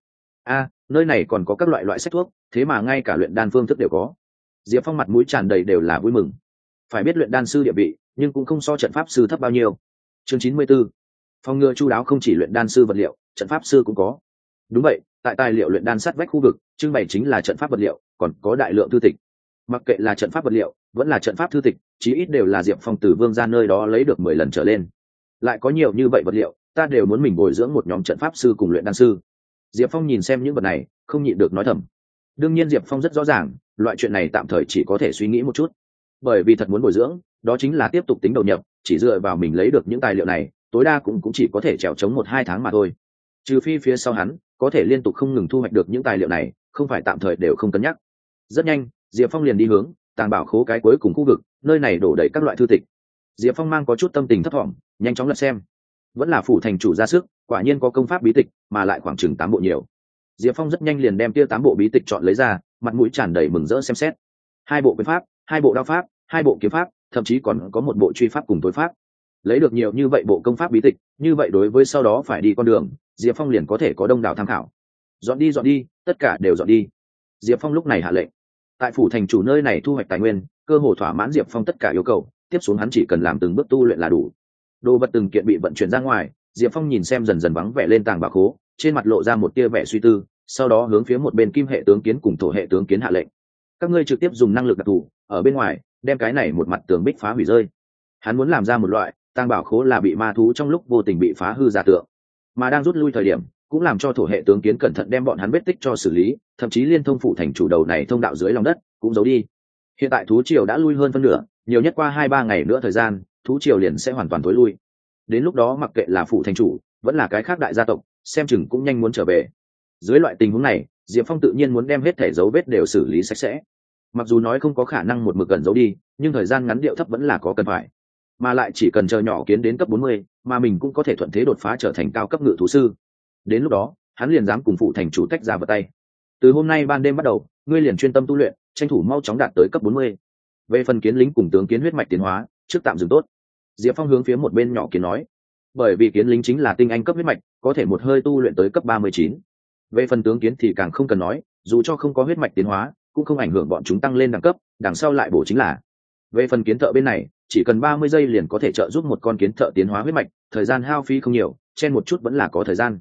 Nơi này còn có các loại sách thuốc, thế mà ngay cả luyện đan phương thức đều có. Diệp Phong mặt mũi tràn đầy đều là vui mừng. Phải biết luyện đan sư địa vị, nhưng cũng không so trận pháp sư thấp bao nhiêu. Chương 94. Phòng ngừa chu đáo không chỉ luyện đan sư vật liệu, trận pháp sư cũng có. Đúng vậy, tại tài liệu luyện đan sát vách khu vực, trưng bày chính là trận pháp vật liệu, còn có đại lượng thư tịch. Mặc kệ là trận pháp vật liệu, vẫn là trận pháp thư tịch, chí ít đều là Diệp Phong từ Vương gia nơi đó lấy được 10 lần trở lên. Lại có nhiều như vậy vật liệu, ta đều muốn mình bồi dưỡng một nhóm trận pháp sư cùng luyện đan sư. Diệp Phong nhìn xem những vật này, không nhịn được nói thầm. Đương nhiên Diệp Phong rất rõ ràng, loại chuyện này tạm thời chỉ có thể suy nghĩ một chút, bởi vì thật muốn bồi dưỡng, đó chính là tiếp tục tính đầu nhập, chỉ dựa vào mình lấy được những tài liệu này, tối đa cũng chỉ có thể trèo chống 1-2 tháng mà thôi. Trừ phi phía sau hắn có thể liên tục không ngừng thu hoạch được những tài liệu này, không phải tạm thời đều không cân nhắc. Rất nhanh, Diệp Phong liền đi hướng tàng bảo khố cái cuối cùng khu vực, nơi này đổ đầy các loại thư tịch. Diệp Phong mang có chút tâm tình thấp thỏm, nhanh chóng lật xem. Vẫn là phủ thành chủ ra sức, quả nhiên có công pháp bí tịch, mà lại khoảng chừng 8 bộ nhiều. Diệp Phong rất nhanh liền đem kia 8 bộ bí tịch chọn lấy ra, mặt mũi tràn đầy mừng rỡ xem xét. 2 bộ quyền pháp, 2 bộ đao pháp, 2 bộ kiếm pháp, thậm chí còn có 1 bộ truy pháp cùng tối pháp. Lấy được nhiều như vậy bộ công pháp bí tịch, như vậy đối với sau đó phải đi con đường, Diệp Phong liền có thể có đông đảo tham khảo. Dọn đi, tất cả đều dọn đi. Diệp Phong lúc này hạ lệnh. Tại phủ thành chủ nơi này thu hoạch tài nguyên, cơ hồ thỏa mãn Diệp Phong tất cả yêu cầu, tiếp xuống hắn chỉ cần làm từng bước tu luyện là đủ. Đồ vật từng kiện bị vận chuyển ra ngoài, Diệp Phong nhìn xem dần dần vắng vẻ lên tàng bảo khố, trên mặt lộ ra một tia vẻ suy tư, sau đó hướng phía một bên kim hệ tướng kiến cùng thổ hệ tướng kiến hạ lệnh. Các ngươi trực tiếp dùng năng lực đặc thù, ở bên ngoài đem cái này một mặt tường bích phá hủy rơi. Hắn muốn làm ra một loại tàng bảo khố là bị ma thú trong lúc vô tình bị phá hư giả tượng, mà đang rút lui thời điểm cũng làm cho thổ hệ tướng kiến cẩn thận đem bọn hắn vết tích cho xử lý, thậm chí liên thông phủ thành chủ đầu này thông đạo dưới lòng đất cũng giấu đi. Hiện tại thú triều đã lui hơn phân nửa, nhiều nhất qua 2-3 ngày nữa thời gian, thú triều liền sẽ hoàn toàn tối lui. Đến lúc đó mặc kệ là phủ thành chủ vẫn là cái khác đại gia tộc, xem chừng cũng nhanh muốn trở về. Dưới loại tình huống này, Diệp Phong tự nhiên muốn đem hết thể dấu vết đều xử lý sạch sẽ. Mặc dù nói không có khả năng một mực gần giấu đi, nhưng thời gian ngắn điệu thấp vẫn là có cần phải. Mà lại chỉ cần chờ nhỏ kiến đến cấp 40, mà mình cũng có thể thuận thế đột phá trở thành cao cấp ngự thú sư. Đến lúc đó, hắn liền dám cùng phụ thành chủ tách ra vào tay. Từ hôm nay ban đêm bắt đầu, ngươi liền chuyên tâm tu luyện, tranh thủ mau chóng đạt tới cấp 40. Về phần kiến lính cùng tướng kiến huyết mạch tiến hóa, trước tạm dừng tốt. Diệp Phong hướng phía một bên nhỏ kiến nói, bởi vì kiến lính chính là tinh anh cấp huyết mạch, có thể một hơi tu luyện tới cấp 39. Về phần tướng kiến thì càng không cần nói, dù cho không có huyết mạch tiến hóa, cũng không ảnh hưởng bọn chúng tăng lên đẳng cấp, đằng sau lại bổ chính là. Về phần kiến thợ bên này, chỉ cần 30 giây liền có thể trợ giúp một con kiến thợ tiến hóa huyết mạch, thời gian hao phí không nhiều, chen một chút vẫn là có thời gian.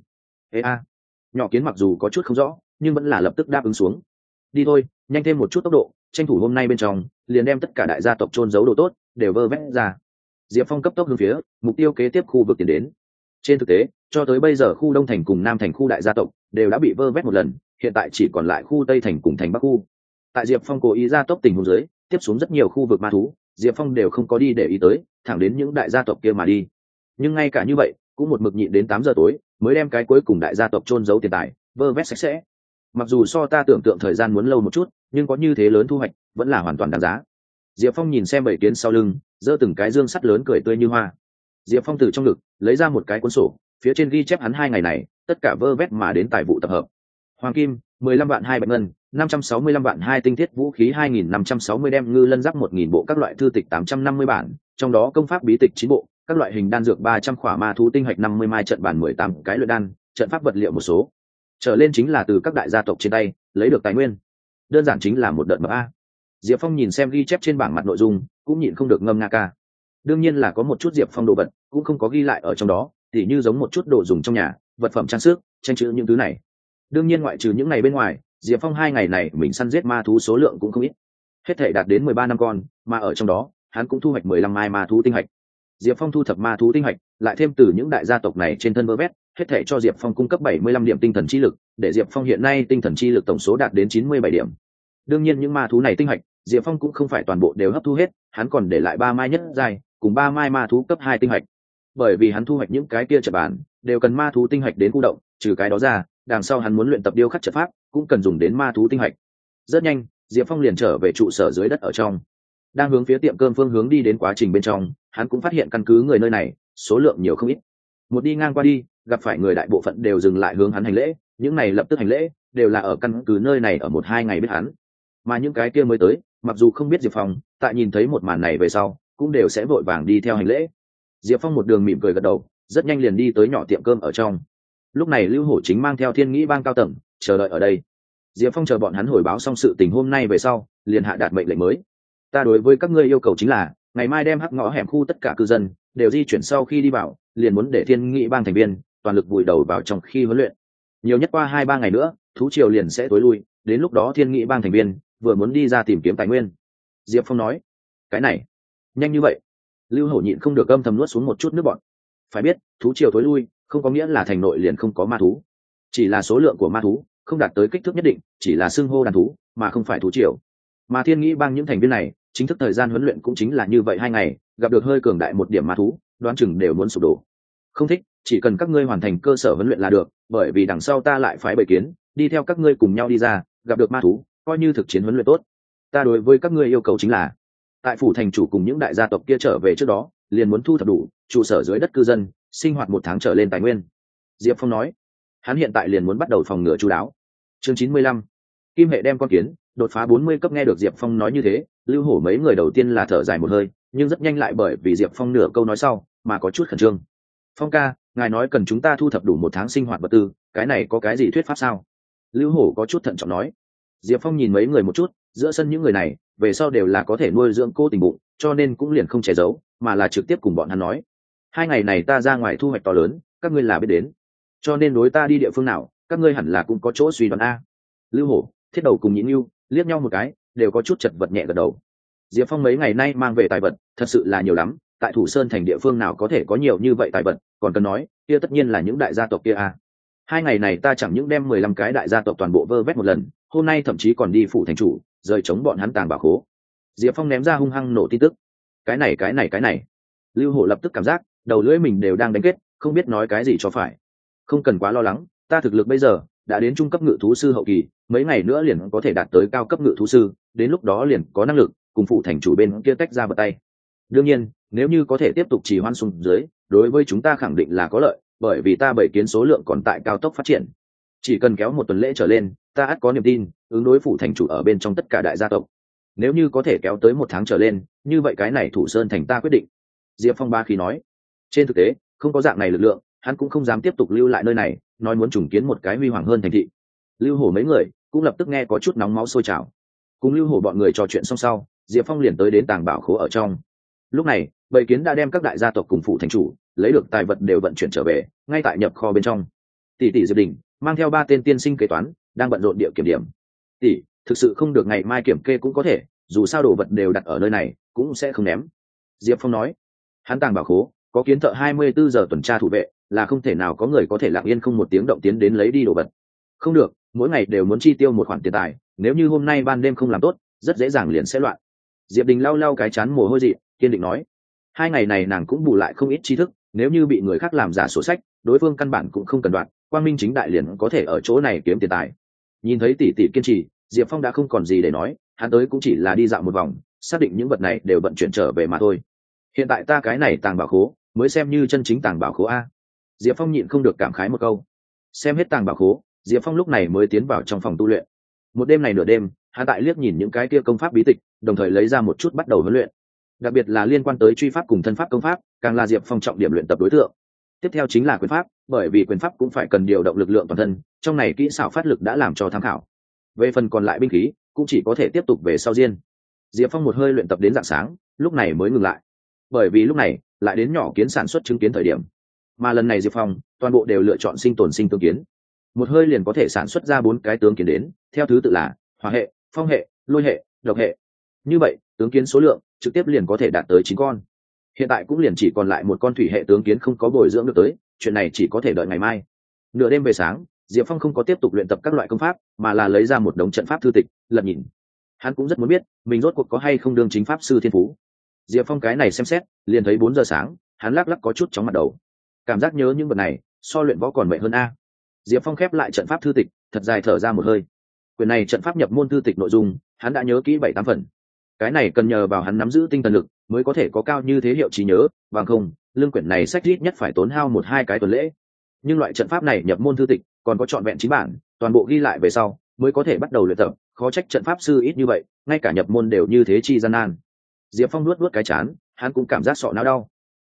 Nhỏ kiến mặc dù có chút không rõ, nhưng vẫn là lập tức đáp ứng xuống. Đi thôi, nhanh thêm một chút tốc độ, tranh thủ hôm nay bên trong liền đem tất cả đại gia tộc chôn giấu đồ tốt đều vơ vét ra. Diệp Phong cấp tốc hướng phía mục tiêu kế tiếp khu vực tiến đến. Trên thực tế, cho tới bây giờ khu Đông thành cùng Nam thành khu đại gia tộc đều đã bị vơ vét một lần, hiện tại chỉ còn lại khu Tây thành cùng thành Bắc khu. Tại Diệp Phong cố ý ra tốc tình huống dưới, tiếp xuống rất nhiều khu vực ma thú, Diệp Phong đều không có đi để ý tới, thẳng đến những đại gia tộc kia mà đi. Nhưng ngay cả như vậy, cũng một mực nhịn đến 8 giờ tối, mới đem cái cuối cùng đại gia tộc chôn giấu tiền tài vơ vét sạch sẽ. Mặc dù so ta tưởng tượng thời gian muốn lâu một chút, nhưng có như thế lớn thu hoạch vẫn là hoàn toàn đáng giá. Diệp Phong nhìn xem bảy kiến sau lưng, giơ từng cái dương sắt lớn cười tươi như hoa. Diệp Phong từ trong ngực lấy ra một cái cuốn sổ, phía trên ghi chép hắn 2 ngày này tất cả vơ vét mà đến tài vụ tập hợp. Hoàng kim 15 vạn 2 bạch ngân, 565 vạn 2 tinh thiết vũ khí 2560 đem ngư lân giáp 1000 bộ, các loại thư tịch 850 bản, trong đó công pháp bí tịch 9 bộ, các loại hình đan dược 300 khỏa, ma thú tinh hạch 50 mai, trận bản 18 cái luyện đan, trận pháp vật liệu một số. Trở lên chính là từ các đại gia tộc trên tay lấy được tài nguyên. Đơn giản chính là một đợt mập a. Diệp Phong nhìn xem ghi chép trên bảng mặt nội dung, cũng nhịn không được ngâm nga ca. Đương nhiên là có một chút Diệp Phong đồ vật cũng không có ghi lại ở trong đó, tỉ như giống một chút đồ dùng trong nhà, vật phẩm trang sức, tranh chữ những thứ này. Đương nhiên ngoại trừ những ngày bên ngoài, Diệp Phong 2 ngày này mình săn giết ma thú số lượng cũng không ít, hết thể đạt đến 13 năm con, mà ở trong đó hắn cũng thu hoạch 15 mai ma thú tinh hạch. Diệp Phong thu thập ma thú tinh hạch, lại thêm từ những đại gia tộc này trên thân vơ vét, hết thể cho Diệp Phong cung cấp 75 điểm tinh thần chi lực, để Diệp Phong hiện nay tinh thần chi lực tổng số đạt đến 97 điểm. Đương nhiên những ma thú này tinh hạch, Diệp Phong cũng không phải toàn bộ đều hấp thu hết, hắn còn để lại 3 mai nhất giai, cùng 3 mai ma thú cấp 2 tinh hạch. Bởi vì hắn thu hoạch những cái kia trận bản, đều cần ma thú tinh hạch đến khu động, trừ cái đó ra, đằng sau hắn muốn luyện tập điêu khắc trận pháp, cũng cần dùng đến ma thú tinh hạch. Rất nhanh, Diệp Phong liền trở về trụ sở dưới đất ở trong. Đang hướng phía tiệm cơm phương hướng đi đến quá trình bên trong, hắn cũng phát hiện căn cứ người nơi này, số lượng nhiều không ít. Một đi ngang qua đi, gặp phải người đại bộ phận đều dừng lại hướng hắn hành lễ, những này lập tức hành lễ, đều là ở căn cứ nơi này ở 1-2 ngày biết hắn. Mà những cái kia mới tới, mặc dù không biết Diệp Phong, tại nhìn thấy một màn này về sau, cũng đều sẽ vội vàng đi theo hành lễ. Diệp Phong một đường mỉm cười gật đầu, rất nhanh liền đi tới nhỏ tiệm cơm ở trong. Lúc này Lưu Hổ chính mang theo Thiên Nghĩ bang cao tầng chờ đợi ở đây. Diệp Phong chờ bọn hắn hồi báo xong sự tình hôm nay về sau, liền hạ đạt mệnh lệnh mới. Ta đối với các ngươi yêu cầu chính là ngày mai đem hắc ngõ hẻm khu tất cả cư dân đều di chuyển, sau khi đi vào liền muốn để Thiên Nghĩ bang thành viên toàn lực vùi đầu vào trong khi huấn luyện. Nhiều nhất qua 2-3 ngày nữa, thú triều liền sẽ tối lui, đến lúc đó Thiên Nghĩ bang thành viên vừa muốn đi ra tìm kiếm tài nguyên. Diệp Phong nói, cái này nhanh như vậy? Lưu Hổ nhịn không được âm thầm nuốt xuống một chút nước bọt. Phải biết, thú triều tối lui không có nghĩa là thành nội liền không có ma thú, chỉ là số lượng của ma thú không đạt tới kích thước nhất định, chỉ là xưng hô đàn thú mà không phải thú triều. Mà Thiên Nghĩ bang những thành viên này chính thức thời gian huấn luyện cũng chính là như vậy 2 ngày, gặp được hơi cường đại một điểm ma thú, đoán chừng đều muốn sụp đổ. Không thích, chỉ cần các ngươi hoàn thành cơ sở huấn luyện là được, bởi vì đằng sau ta lại phái bầy kiến đi theo các ngươi cùng nhau đi ra, gặp được ma thú coi như thực chiến huấn luyện tốt. Ta đối với các ngươi yêu cầu chính là tại phủ thành chủ cùng những đại gia tộc kia trở về trước đó, liền muốn thu thập đủ trụ sở dưới đất cư dân sinh hoạt 1 tháng trở lên tài nguyên. Diệp Phong nói, hắn hiện tại liền muốn bắt đầu phòng ngừa chú đáo. Chương 95, Kim hệ đem con kiến đột phá 40 cấp. Nghe được Diệp Phong nói như thế, Lưu Hổ mấy người đầu tiên là thở dài một hơi, nhưng rất nhanh lại bởi vì Diệp Phong nửa câu nói sau mà có chút khẩn trương. Phong ca, ngài nói cần chúng ta thu thập đủ 1 tháng sinh hoạt vật tư, cái này có cái gì thuyết pháp sao? Lưu Hổ có chút thận trọng nói. Diệp Phong nhìn mấy người một chút, giữa sân những người này về sau đều là có thể nuôi dưỡng cô tình bụng, cho nên cũng liền không che giấu, mà là trực tiếp cùng bọn hắn nói, 2 ngày này ta ra ngoài thu hoạch to lớn, các ngươi là biết đến, cho nên đối ta đi địa phương nào, các ngươi hẳn là cũng có chỗ suy đoán a. Lưu Hổ, Thiết Đầu cùng Nhĩ Nưu liếc nhau một cái, đều có chút chật vật nhẹ gật đầu. Diệp Phong mấy ngày nay mang về tài vật thật sự là nhiều lắm, tại Thủ Sơn thành địa phương nào có thể có nhiều như vậy tài vật, còn cần nói, kia tất nhiên là những đại gia tộc kia a. 2 ngày này ta chẳng những đem 15 cái đại gia tộc toàn bộ vơ vét một lần, hôm nay thậm chí còn đi phủ thành chủ rời chống bọn hắn tàng bảo khố. Diệp Phong ném ra hung hăng nổ tin tức. Cái này. Lưu Hổ lập tức cảm giác đầu lưỡi mình đều đang đánh kết, không biết nói cái gì cho phải. Không cần quá lo lắng, ta thực lực bây giờ đã đến trung cấp ngự thú sư hậu kỳ, mấy ngày nữa liền có thể đạt tới cao cấp ngự thú sư, đến lúc đó liền có năng lực cùng phụ thành chủ bên kia tách ra bật tay. Đương nhiên, nếu như có thể tiếp tục trì hoãn xuống dưới, đối với chúng ta khẳng định là có lợi, bởi vì ta bảy kiến số lượng còn tại cao tốc phát triển. Chỉ cần kéo 1 tuần lễ trở lên, ta ắt có niềm tin ứng đối phụ thành chủ ở bên trong tất cả đại gia tộc. Nếu như có thể kéo tới 1 tháng trở lên, như vậy cái này Thủ Sơn thành ta quyết định. Diệp Phong ba khí nói. Trên thực tế, không có dạng này lực lượng, hắn cũng không dám tiếp tục lưu lại nơi này, nói muốn trùng kiến một cái huy hoàng hơn thành thị. Lưu Hổ mấy người cũng lập tức nghe có chút nóng máu sôi trào. Cùng Lưu Hổ bọn người trò chuyện xong sau, Diệp Phong liền tới đến tàng bảo khố ở trong. Lúc này, bầy kiến đã đem các đại gia tộc cùng phụ thành chủ lấy được tài vật đều vận chuyển trở về, ngay tại nhập kho bên trong. Tỷ Diệp Đình mang theo 3 tên tiên sinh kế toán đang bận rộn địa kiểm điểm. Tỷ, thực sự không được ngày mai kiểm kê cũng có thể, dù sao đồ vật đều đặt ở nơi này cũng sẽ không ném. Diệp Phong nói, hắn tàng bảo khố có kiến thợ 24 giờ tuần tra thủ vệ, là không thể nào có người có thể lặng yên không một tiếng động tiến đến lấy đi đồ vật. Không được, mỗi ngày đều muốn chi tiêu một khoản tiền tài, nếu như hôm nay ban đêm không làm tốt, rất dễ dàng liền sẽ loạn. Diệp Đình lau lau cái chán mồ hôi dị, kiên định nói, 2 ngày này nàng cũng bù lại không ít tri thức, nếu như bị người khác làm giả sổ sách, đối phương căn bản cũng không cần đoạn, quang minh chính đại liền có thể ở chỗ này kiếm tiền tài. Nhìn thấy tỷ tỷ kiên trì, Diệp Phong đã không còn gì để nói, hắn tới cũng chỉ là đi dạo một vòng, xác định những vật này đều vận chuyển trở về mà thôi. Hiện tại ta cái này tàng bảo khố mới xem như chân chính tàng bảo khố a. Diệp Phong nhịn không được cảm khái một câu. Xem hết tàng bảo khố, Diệp Phong lúc này mới tiến vào trong phòng tu luyện. Một đêm này nửa đêm, hắn tại liếc nhìn những cái kia công pháp bí tịch, đồng thời lấy ra một chút bắt đầu huấn luyện. Đặc biệt là liên quan tới truy pháp cùng thân pháp công pháp, càng là Diệp Phong trọng điểm luyện tập đối tượng. Tiếp theo chính là quyền pháp, bởi vì quyền pháp cũng phải cần điều động lực lượng toàn thân, trong này kỹ xảo phát lực đã làm cho tham khảo. Về phần còn lại binh khí, cũng chỉ có thể tiếp tục về sau riêng. Diệp Phong một hơi luyện tập đến rạng sáng, lúc này mới ngừng lại. Bởi vì lúc này lại đến nhỏ kiến sản xuất trứng kiến thời điểm, mà lần này Diệp Phong toàn bộ đều lựa chọn sinh tồn sinh tướng kiến, một hơi liền có thể sản xuất ra 4 cái tướng kiến đến, theo thứ tự là hỏa hệ, phong hệ, lôi hệ, độc hệ. Như vậy tướng kiến số lượng trực tiếp liền có thể đạt tới 9 con. Hiện tại cũng liền chỉ còn lại 1 con thủy hệ tướng kiến không có bồi dưỡng được tới, chuyện này chỉ có thể đợi ngày mai. Nửa đêm về sáng, Diệp Phong không có tiếp tục luyện tập các loại công pháp, mà là lấy ra một đống trận pháp thư tịch lật nhìn. Hắn cũng rất muốn biết mình rốt cuộc có hay không đương chính pháp sư thiên phú. Diệp Phong cái này xem xét, liền thấy 4 giờ sáng, hắn lắc lắc có chút chóng mặt đầu. Cảm giác nhớ những vật này, so luyện võ còn mệt hơn a. Diệp Phong khép lại trận pháp thư tịch, thật dài thở ra một hơi. Quyển này trận pháp nhập môn thư tịch nội dung, hắn đã nhớ kỹ 7-8 phần. Cái này cần nhờ vào hắn nắm giữ tinh thần lực, mới có thể có cao như thế hiệu trí nhớ, bằng không, lương quyển này sách ít nhất phải tốn hao 1-2 cái tuần lễ. Nhưng loại trận pháp này nhập môn thư tịch, còn có trọn vẹn 9 bản, toàn bộ ghi lại về sau, mới có thể bắt đầu luyện tập, khó trách trận pháp sư ít như vậy, ngay cả nhập môn đều như thế chi gian nan. Diệp Phong nuốt nuốt cái chán, hắn cũng cảm giác sọ não đau.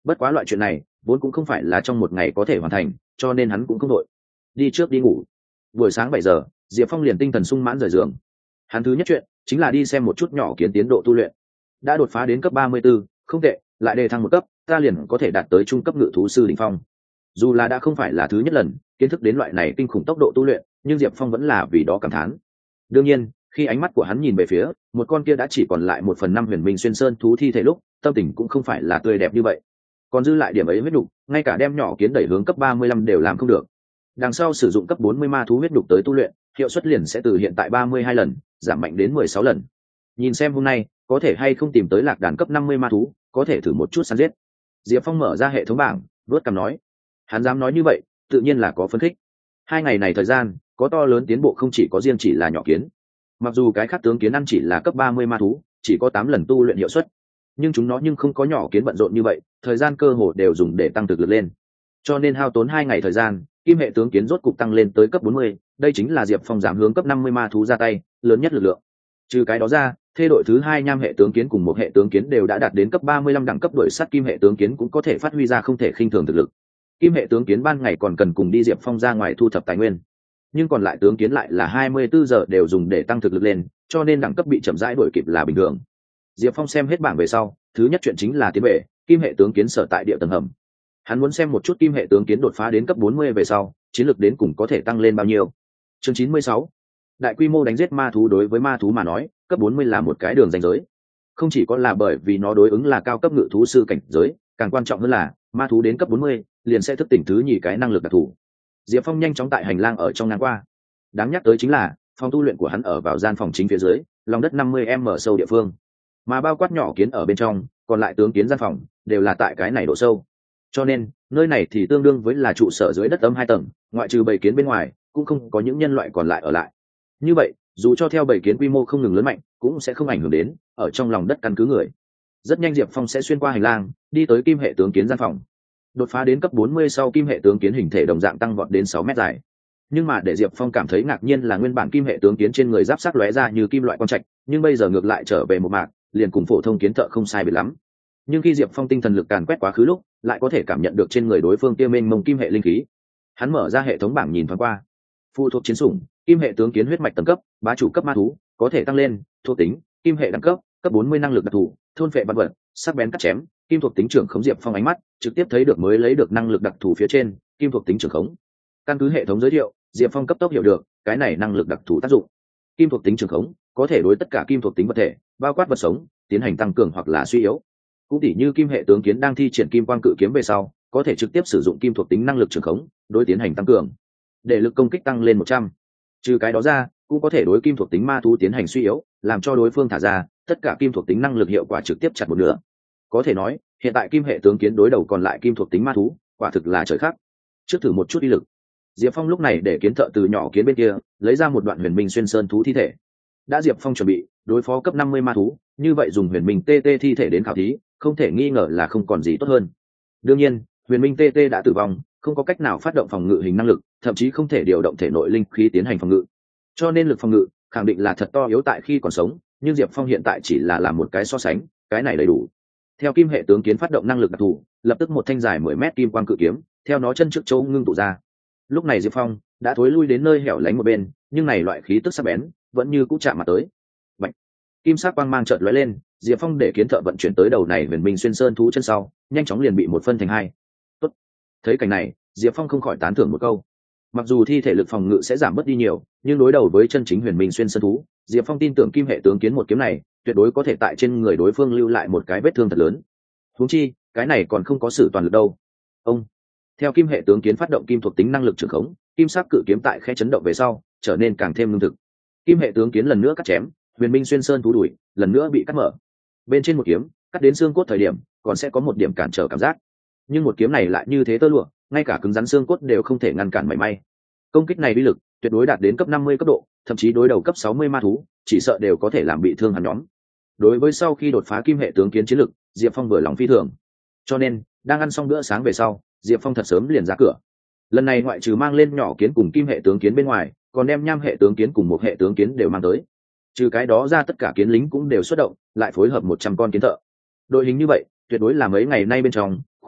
bất quá loại chuyện này vốn cũng không phải là trong một ngày có thể hoàn thành, cho nên hắn cũng không đội đi trước đi ngủ. Buổi sáng 7 giờ, Diệp Phong liền tinh thần sung mãn rời giường. Hắn thứ nhất chuyện chính là đi xem một chút nhỏ kiến tiến độ tu luyện. Đã đột phá đến cấp 34, không tệ, lại đề thăng một cấp, ta liền có thể đạt tới trung cấp ngự thú sư đỉnh phong. Dù là đã không phải là thứ nhất lần kiến thức đến loại này kinh khủng tốc độ tu luyện, nhưng Diệp Phong vẫn là vì đó cảm thán. Đương nhiên, khi ánh mắt của hắn nhìn về phía một con kia đã chỉ còn lại 1/5 huyền minh xuyên sơn thú thi thể lúc, tâm tình cũng không phải là tươi đẹp như vậy. Còn dư lại điểm ấy huyết đục, ngay cả đem nhỏ kiến đẩy hướng cấp 35 đều làm không được. Đằng sau sử dụng cấp 40 ma thú huyết đục tới tu luyện, hiệu suất liền sẽ từ hiện tại 32 lần giảm mạnh đến 16 lần. Nhìn xem hôm nay có thể hay không tìm tới lạc đàn cấp 50 ma thú, có thể thử một chút săn giết. Diệp Phong mở ra hệ thống bảng, đuốt cằm nói. Hắn dám nói như vậy, tự nhiên là có phấn khích. 2 ngày này thời gian, có to lớn tiến bộ, không chỉ có riêng chỉ là nhỏ kiến. Mặc dù cái khác tướng kiến ăn chỉ là cấp 30 ma thú, chỉ có 8 lần tu luyện hiệu suất, nhưng chúng nó không có nhỏ kiến bận rộn như vậy, thời gian cơ hồ đều dùng để tăng thực lực lên. Cho nên hao tốn 2 ngày thời gian, kim hệ tướng kiến rốt cục tăng lên tới cấp 40, đây chính là Diệp Phong giảm hướng cấp 50 ma thú ra tay, lớn nhất lực lượng. Trừ cái đó ra, thê đội thứ 2 nham hệ tướng kiến cùng một hệ tướng kiến đều đã đạt đến cấp 35 đẳng cấp, đuổi sát kim hệ tướng kiến cũng có thể phát huy ra không thể khinh thường thực lực. Kim hệ tướng kiến ban ngày còn cần cùng đi Diệp Phong ra ngoài thu thập tài nguyên, nhưng còn lại tướng kiến lại là 24 giờ đều dùng để tăng thực lực lên, cho nên đẳng cấp bị chậm rãi đuổi kịp là bình thường. Diệp Phong xem hết bảng về sau, thứ nhất chuyện chính là tiến về kim hệ tướng kiến sở tại địa tầng hầm. Hắn muốn xem một chút kim hệ tướng kiến đột phá đến cấp 40 về sau, chiến lược đến cùng có thể tăng lên bao nhiêu. Chương 96. Đại quy mô đánh giết ma thú. Đối với ma thú mà nói, cấp 40 là một cái đường ranh giới. Không chỉ có là bởi vì nó đối ứng là cao cấp ngự thú sư cảnh giới, càng quan trọng hơn là ma thú đến cấp 40 liền sẽ thức tỉnh thứ nhì cái năng lực đặc thù. Diệp Phong nhanh chóng tại hành lang ở trong ngang qua. Đáng nhắc tới chính là phòng tu luyện của hắn ở vào gian phòng chính phía dưới, lòng đất 50m sâu địa phương, mà bao quát nhỏ kiến ở bên trong, còn lại tướng kiến gian phòng đều là tại cái này độ sâu. Cho nên nơi này thì tương đương với là trụ sở dưới đất âm 2 tầng, ngoại trừ bầy kiến bên ngoài cũng không có những nhân loại còn lại ở lại. Như vậy dù cho theo bầy kiến quy mô không ngừng lớn mạnh, cũng sẽ không ảnh hưởng đến ở trong lòng đất căn cứ người. Rất nhanh Diệp Phong sẽ xuyên qua hành lang đi tới kim hệ tướng kiến gian phòng. Đột phá đến cấp 40 sau, kim hệ tướng kiến hình thể đồng dạng tăng vọt đến 6 mét dài. Nhưng mà để Diệp Phong cảm thấy ngạc nhiên là nguyên bản kim hệ tướng kiến trên người giáp sắc lóe ra như kim loại quang trạch, nhưng bây giờ ngược lại trở về một mạc, liền cùng phổ thông kiến thợ không sai biệt lắm. Nhưng khi Diệp Phong tinh thần lực càn quét quá khứ lúc, lại có thể cảm nhận được trên người đối phương kia mênh mông kim hệ linh khí. Hắn mở ra hệ thống bảng nhìn thoáng qua. Phụ thuộc chiến sủng, kim hệ tướng kiến huyết mạch tầng cấp, bá chủ cấp ma thú, có thể tăng lên. Thuộc tính, kim hệ đẳng cấp, cấp 40 năng lực đặc thù, thôn phệ vật vật, sắc bén cắt chém. Kim thuộc tính trưởng khống. Diệp Phong ánh mắt trực tiếp thấy được mới lấy được năng lực đặc thù phía trên, kim thuộc tính trưởng khống. Căn cứ hệ thống giới thiệu, Diệp Phong cấp tốc hiểu được cái này năng lực đặc thù tác dụng. Kim thuộc tính trưởng khống có thể đối tất cả kim thuộc tính vật thể, bao quát vật sống, tiến hành tăng cường hoặc là suy yếu. Cũng tỉ như kim hệ tướng kiến đang thi triển kim quang cự kiếm về sau, có thể trực tiếp sử dụng kim thuộc tính năng lực trưởng khống đối tiến hành tăng cường, để lực công kích tăng lên 100. Trừ cái đó ra, cũng có thể đối kim thuộc tính ma thú tiến hành suy yếu, làm cho đối phương thả ra tất cả kim thuộc tính năng lực hiệu quả trực tiếp chặt một nửa. Có thể nói hiện tại kim hệ tướng kiến đối đầu còn lại kim thuộc tính ma thú, quả thực là trời khác. Trước thử một chút uy lực, Diệp Phong lúc này để kiến thợ từ nhỏ kiến bên kia lấy ra một đoạn huyền minh xuyên sơn thú thi thể. Đã Diệp Phong chuẩn bị đối phó cấp 50 ma thú, như vậy dùng huyền minh TT thi thể đến khảo thí, không thể nghi ngờ là không còn gì tốt hơn. Đương nhiên, huyền minh TT đã tử vong, không có cách nào phát động phòng ngự hình năng lực, thậm chí không thể điều động thể nội linh khí tiến hành phòng ngự. Cho nên lực phòng ngự khẳng định là thật to yếu tại khi còn sống, nhưng Diệp Phong hiện tại chỉ là làm một cái so sánh, cái này đầy đủ. Theo kim hệ tướng kiến phát động năng lực đặc thù, lập tức một thanh dài 10 mét kim quang cự kiếm theo nó chân trước chỗ ngưng tụ ra. Lúc này Diệp Phong đã thối lui đến nơi hẻo lánh một bên, nhưng này loại khí tức sắc bén vẫn như cũ chạm mặt tới. Bạch. Kim sắc quang mang chợt lóe lên, Diệp Phong để kiến thợ vận chuyển tới đầu này huyền minh xuyên sơn thú chân sau, nhanh chóng liền bị một phân thành hai. Tốt. Thấy cảnh này, Diệp Phong không khỏi tán thưởng một câu. Mặc dù thi thể lực phòng ngự sẽ giảm bớt đi nhiều, nhưng đối đầu với chân chính huyền minh xuyên sơn thú, Diệp Phong tin tưởng kim hệ tướng kiến một kiếm này tuyệt đối có thể tại trên người đối phương lưu lại một cái vết thương thật lớn. Huống chi, cái này còn không có sự toàn lực đâu. Ông. Theo kim hệ tướng kiến phát động kim thuộc tính năng lực trường khống, kim sắc cự kiếm tại khe chấn động về sau, trở nên càng thêm lương thực. Kim hệ tướng kiến lần nữa cắt chém, huyền minh xuyên sơn thú đuổi lần nữa bị cắt mở. Bên trên một kiếm, cắt đến xương cốt thời điểm, còn sẽ có một điểm cản trở cảm giác. Nhưng một kiếm này lại như thế tơ lụa, ngay cả cứng rắn xương cốt đều không thể ngăn cản mảy may. Công kích này uy lực tuyệt đối đạt đến cấp 50 cấp độ, thậm chí đối đầu cấp 60 ma thú, chỉ sợ đều có thể làm bị thương hắn nhóm. Đối với sau khi đột phá kim hệ tướng kiến chiến lực, Diệp Phong vừa lòng phi thường. Cho nên, đang ăn xong bữa sáng về sau, Diệp Phong thật sớm liền ra cửa. Lần này ngoại trừ mang lên nhỏ kiến cùng kim hệ tướng kiến bên ngoài, còn đem nham hệ tướng kiến cùng một hệ tướng kiến đều mang tới. Trừ cái đó ra, tất cả kiến lính cũng đều xuất động, lại phối hợp 100 con kiến thợ. Đội hình như vậy, tuyệt đối là mấy ngày nay bên trong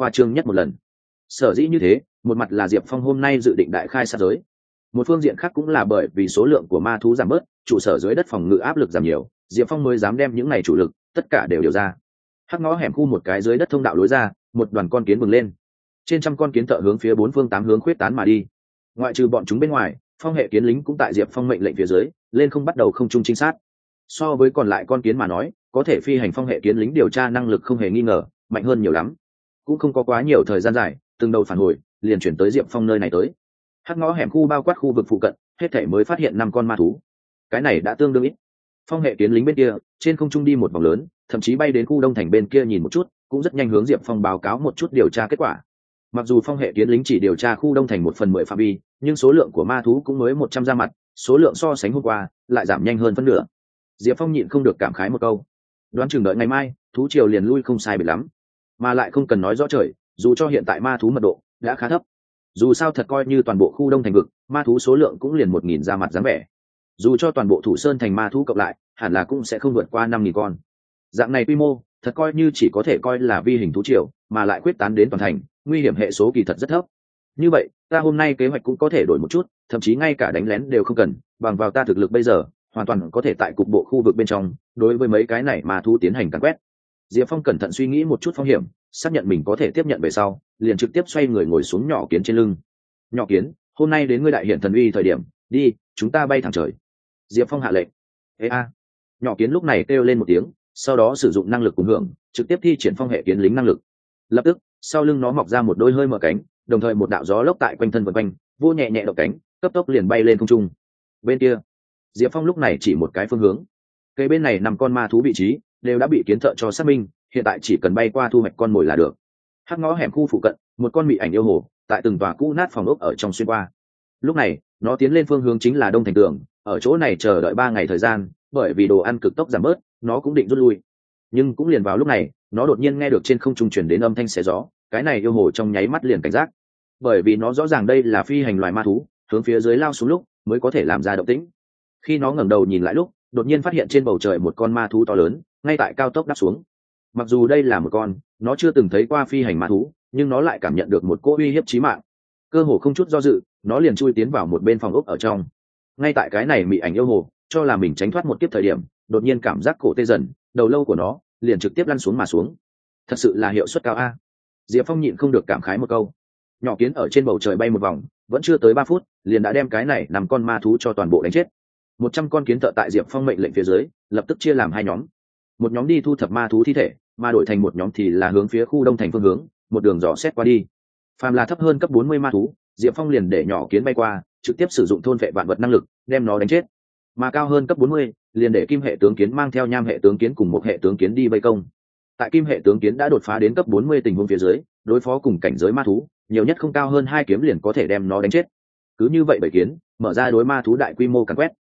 khoa trương nhất một lần. Sở dĩ như thế, một mặt là Diệp Phong hôm nay dự định đại khai sát giới, một phương diện khác cũng là bởi vì số lượng của ma thú giảm bớt, trụ sở dưới đất phòng ngự áp lực giảm nhiều, Diệp Phong mới dám đem những này chủ lực tất cả đều điều ra. Hắc ngõ hẻm khu một cái dưới đất thông đạo lối ra, một đoàn con kiến bừng lên, trên trăm con kiến thợ hướng phía bốn phương tám hướng khuyết tán mà đi. Ngoại trừ bọn chúng bên ngoài, phong hệ kiến lính cũng tại Diệp Phong mệnh lệnh phía dưới lên không bắt đầu không trung trinh sát. So với còn lại con kiến mà nói, có thể phi hành phong hệ kiến lính điều tra năng lực không hề nghi ngờ mạnh hơn nhiều lắm. Cũng không có quá nhiều thời gian dài, từng đầu phản hồi liền chuyển tới Diệp Phong nơi này tới. Hắc ngõ hẻm khu bao quát khu vực phụ cận, hết thảy mới phát hiện 5 con ma thú. Cái này đã tương đương ít. Phong hệ kiến lính bên kia trên không trung đi một vòng lớn, thậm chí bay đến khu đông thành bên kia nhìn một chút, cũng rất nhanh hướng Diệp Phong báo cáo một chút điều tra kết quả. Mặc dù phong hệ kiến lính chỉ điều tra khu đông thành 1/10 phạm vi, nhưng số lượng của ma thú cũng mới 100 ra mặt, số lượng so sánh hôm qua lại giảm nhanh hơn phân nửa. Diệp Phong nhịn không được cảm khái một câu, đoán chừng đợi ngày mai thú triều liền lui không sai biệt lắm, mà lại không cần nói rõ trời, dù cho hiện tại ma thú mật độ đã khá thấp, dù sao thật coi như toàn bộ khu đông thành vực ma thú số lượng cũng liền 1.000 ra mặt dáng vẻ, dù cho toàn bộ thủ sơn thành ma thú cộng lại hẳn là cũng sẽ không vượt qua 5.000 con. Dạng này quy mô thật coi như chỉ có thể coi là vi hình thú triều, mà lại quyết tán đến toàn thành, nguy hiểm hệ số kỳ thật rất thấp. Như vậy ta hôm nay kế hoạch cũng có thể đổi một chút, thậm chí ngay cả đánh lén đều không cần, bằng vào ta thực lực bây giờ hoàn toàn có thể tại cục bộ khu vực bên trong đối với mấy cái này ma thú tiến hành càn quét. Diệp Phong cẩn thận suy nghĩ một chút phong hiểm, xác nhận mình có thể tiếp nhận về sau, liền trực tiếp xoay người ngồi xuống nhỏ kiến trên lưng. Nhỏ kiến, hôm nay đến ngươi đại hiện thần uy thời điểm, đi, chúng ta bay thẳng trời. Diệp Phong hạ lệnh. Ê a! Nhỏ kiến lúc này kêu lên một tiếng, sau đó sử dụng năng lực cùng hưởng, trực tiếp thi triển phong hệ kiến lính năng lực. Lập tức, sau lưng nó mọc ra một đôi hơi mở cánh, đồng thời một đạo gió lốc tại quanh thân vần quanh, vô nhẹ nhẹ động cánh, cấp tốc liền bay lên không trung. Bên kia, Diệp Phong lúc này chỉ một cái phương hướng. Cây bên này 5 con ma thú vị trí đều đã bị kiến thợ cho xác minh, hiện tại chỉ cần bay qua thu hoạch con mồi là được. Hắc ngõ hẻm khu phụ cận, một con mị ảnh yêu hồ tại từng tòa cũ nát phòng ốc ở trong xuyên qua. Lúc này, nó tiến lên phương hướng chính là Đông Thành Tường, ở chỗ này chờ đợi 3 ngày thời gian, bởi vì đồ ăn cực tốc giảm bớt, nó cũng định rút lui. Nhưng cũng liền vào lúc này, nó đột nhiên nghe được trên không trung truyền đến âm thanh xé gió, cái này yêu hồ trong nháy mắt liền cảnh giác. Bởi vì nó rõ ràng đây là phi hành loài ma thú, hướng phía dưới lao xuống lúc mới có thể làm ra động tĩnh. Khi nó ngẩng đầu nhìn lại lúc, đột nhiên phát hiện trên bầu trời một con ma thú to lớn ngay tại cao tốc đáp xuống. Mặc dù đây là một con nó chưa từng thấy qua phi hành ma thú, nhưng nó lại cảm nhận được một cỗ uy hiếp chí mạng. Cơ hồ không chút do dự, nó liền chui tiến vào một bên phòng ốc ở trong. Ngay tại cái này mị ảnh yêu hồ cho là mình tránh thoát một kiếp thời điểm, đột nhiên cảm giác cổ tê dần, đầu lâu của nó liền trực tiếp lăn xuống mà xuống. Thật sự là hiệu suất cao a. Diệp Phong nhịn không được cảm khái một câu. Nhỏ kiến ở trên bầu trời bay một vòng, vẫn chưa tới 3 phút, liền đã đem cái này 5 con ma thú cho toàn bộ đánh chết. 100 con kiến thợ tại Diệp Phong mệnh lệnh phía dưới, lập tức chia làm 2 nhóm. Một nhóm đi thu thập ma thú thi thể, mà đổi thành một nhóm thì là hướng phía khu đông thành phương hướng, một đường dò xét qua đi. Phàm là thấp hơn cấp 40 ma thú, Diệp Phong liền để nhỏ kiến bay qua, trực tiếp sử dụng thôn vệ vạn vật năng lực, đem nó đánh chết. Mà cao hơn cấp 40, liền để kim hệ tướng kiến mang theo nham hệ tướng kiến cùng một hệ tướng kiến đi vây công. Tại kim hệ tướng kiến đã đột phá đến cấp 40 tình huống phía dưới, đối phó cùng cảnh giới ma thú, nhiều nhất không cao hơn 2 kiếm liền có thể đem nó đánh chết. Cứ như vậy bảy kiến, mở ra đối ma thú đại quy mô càn quét,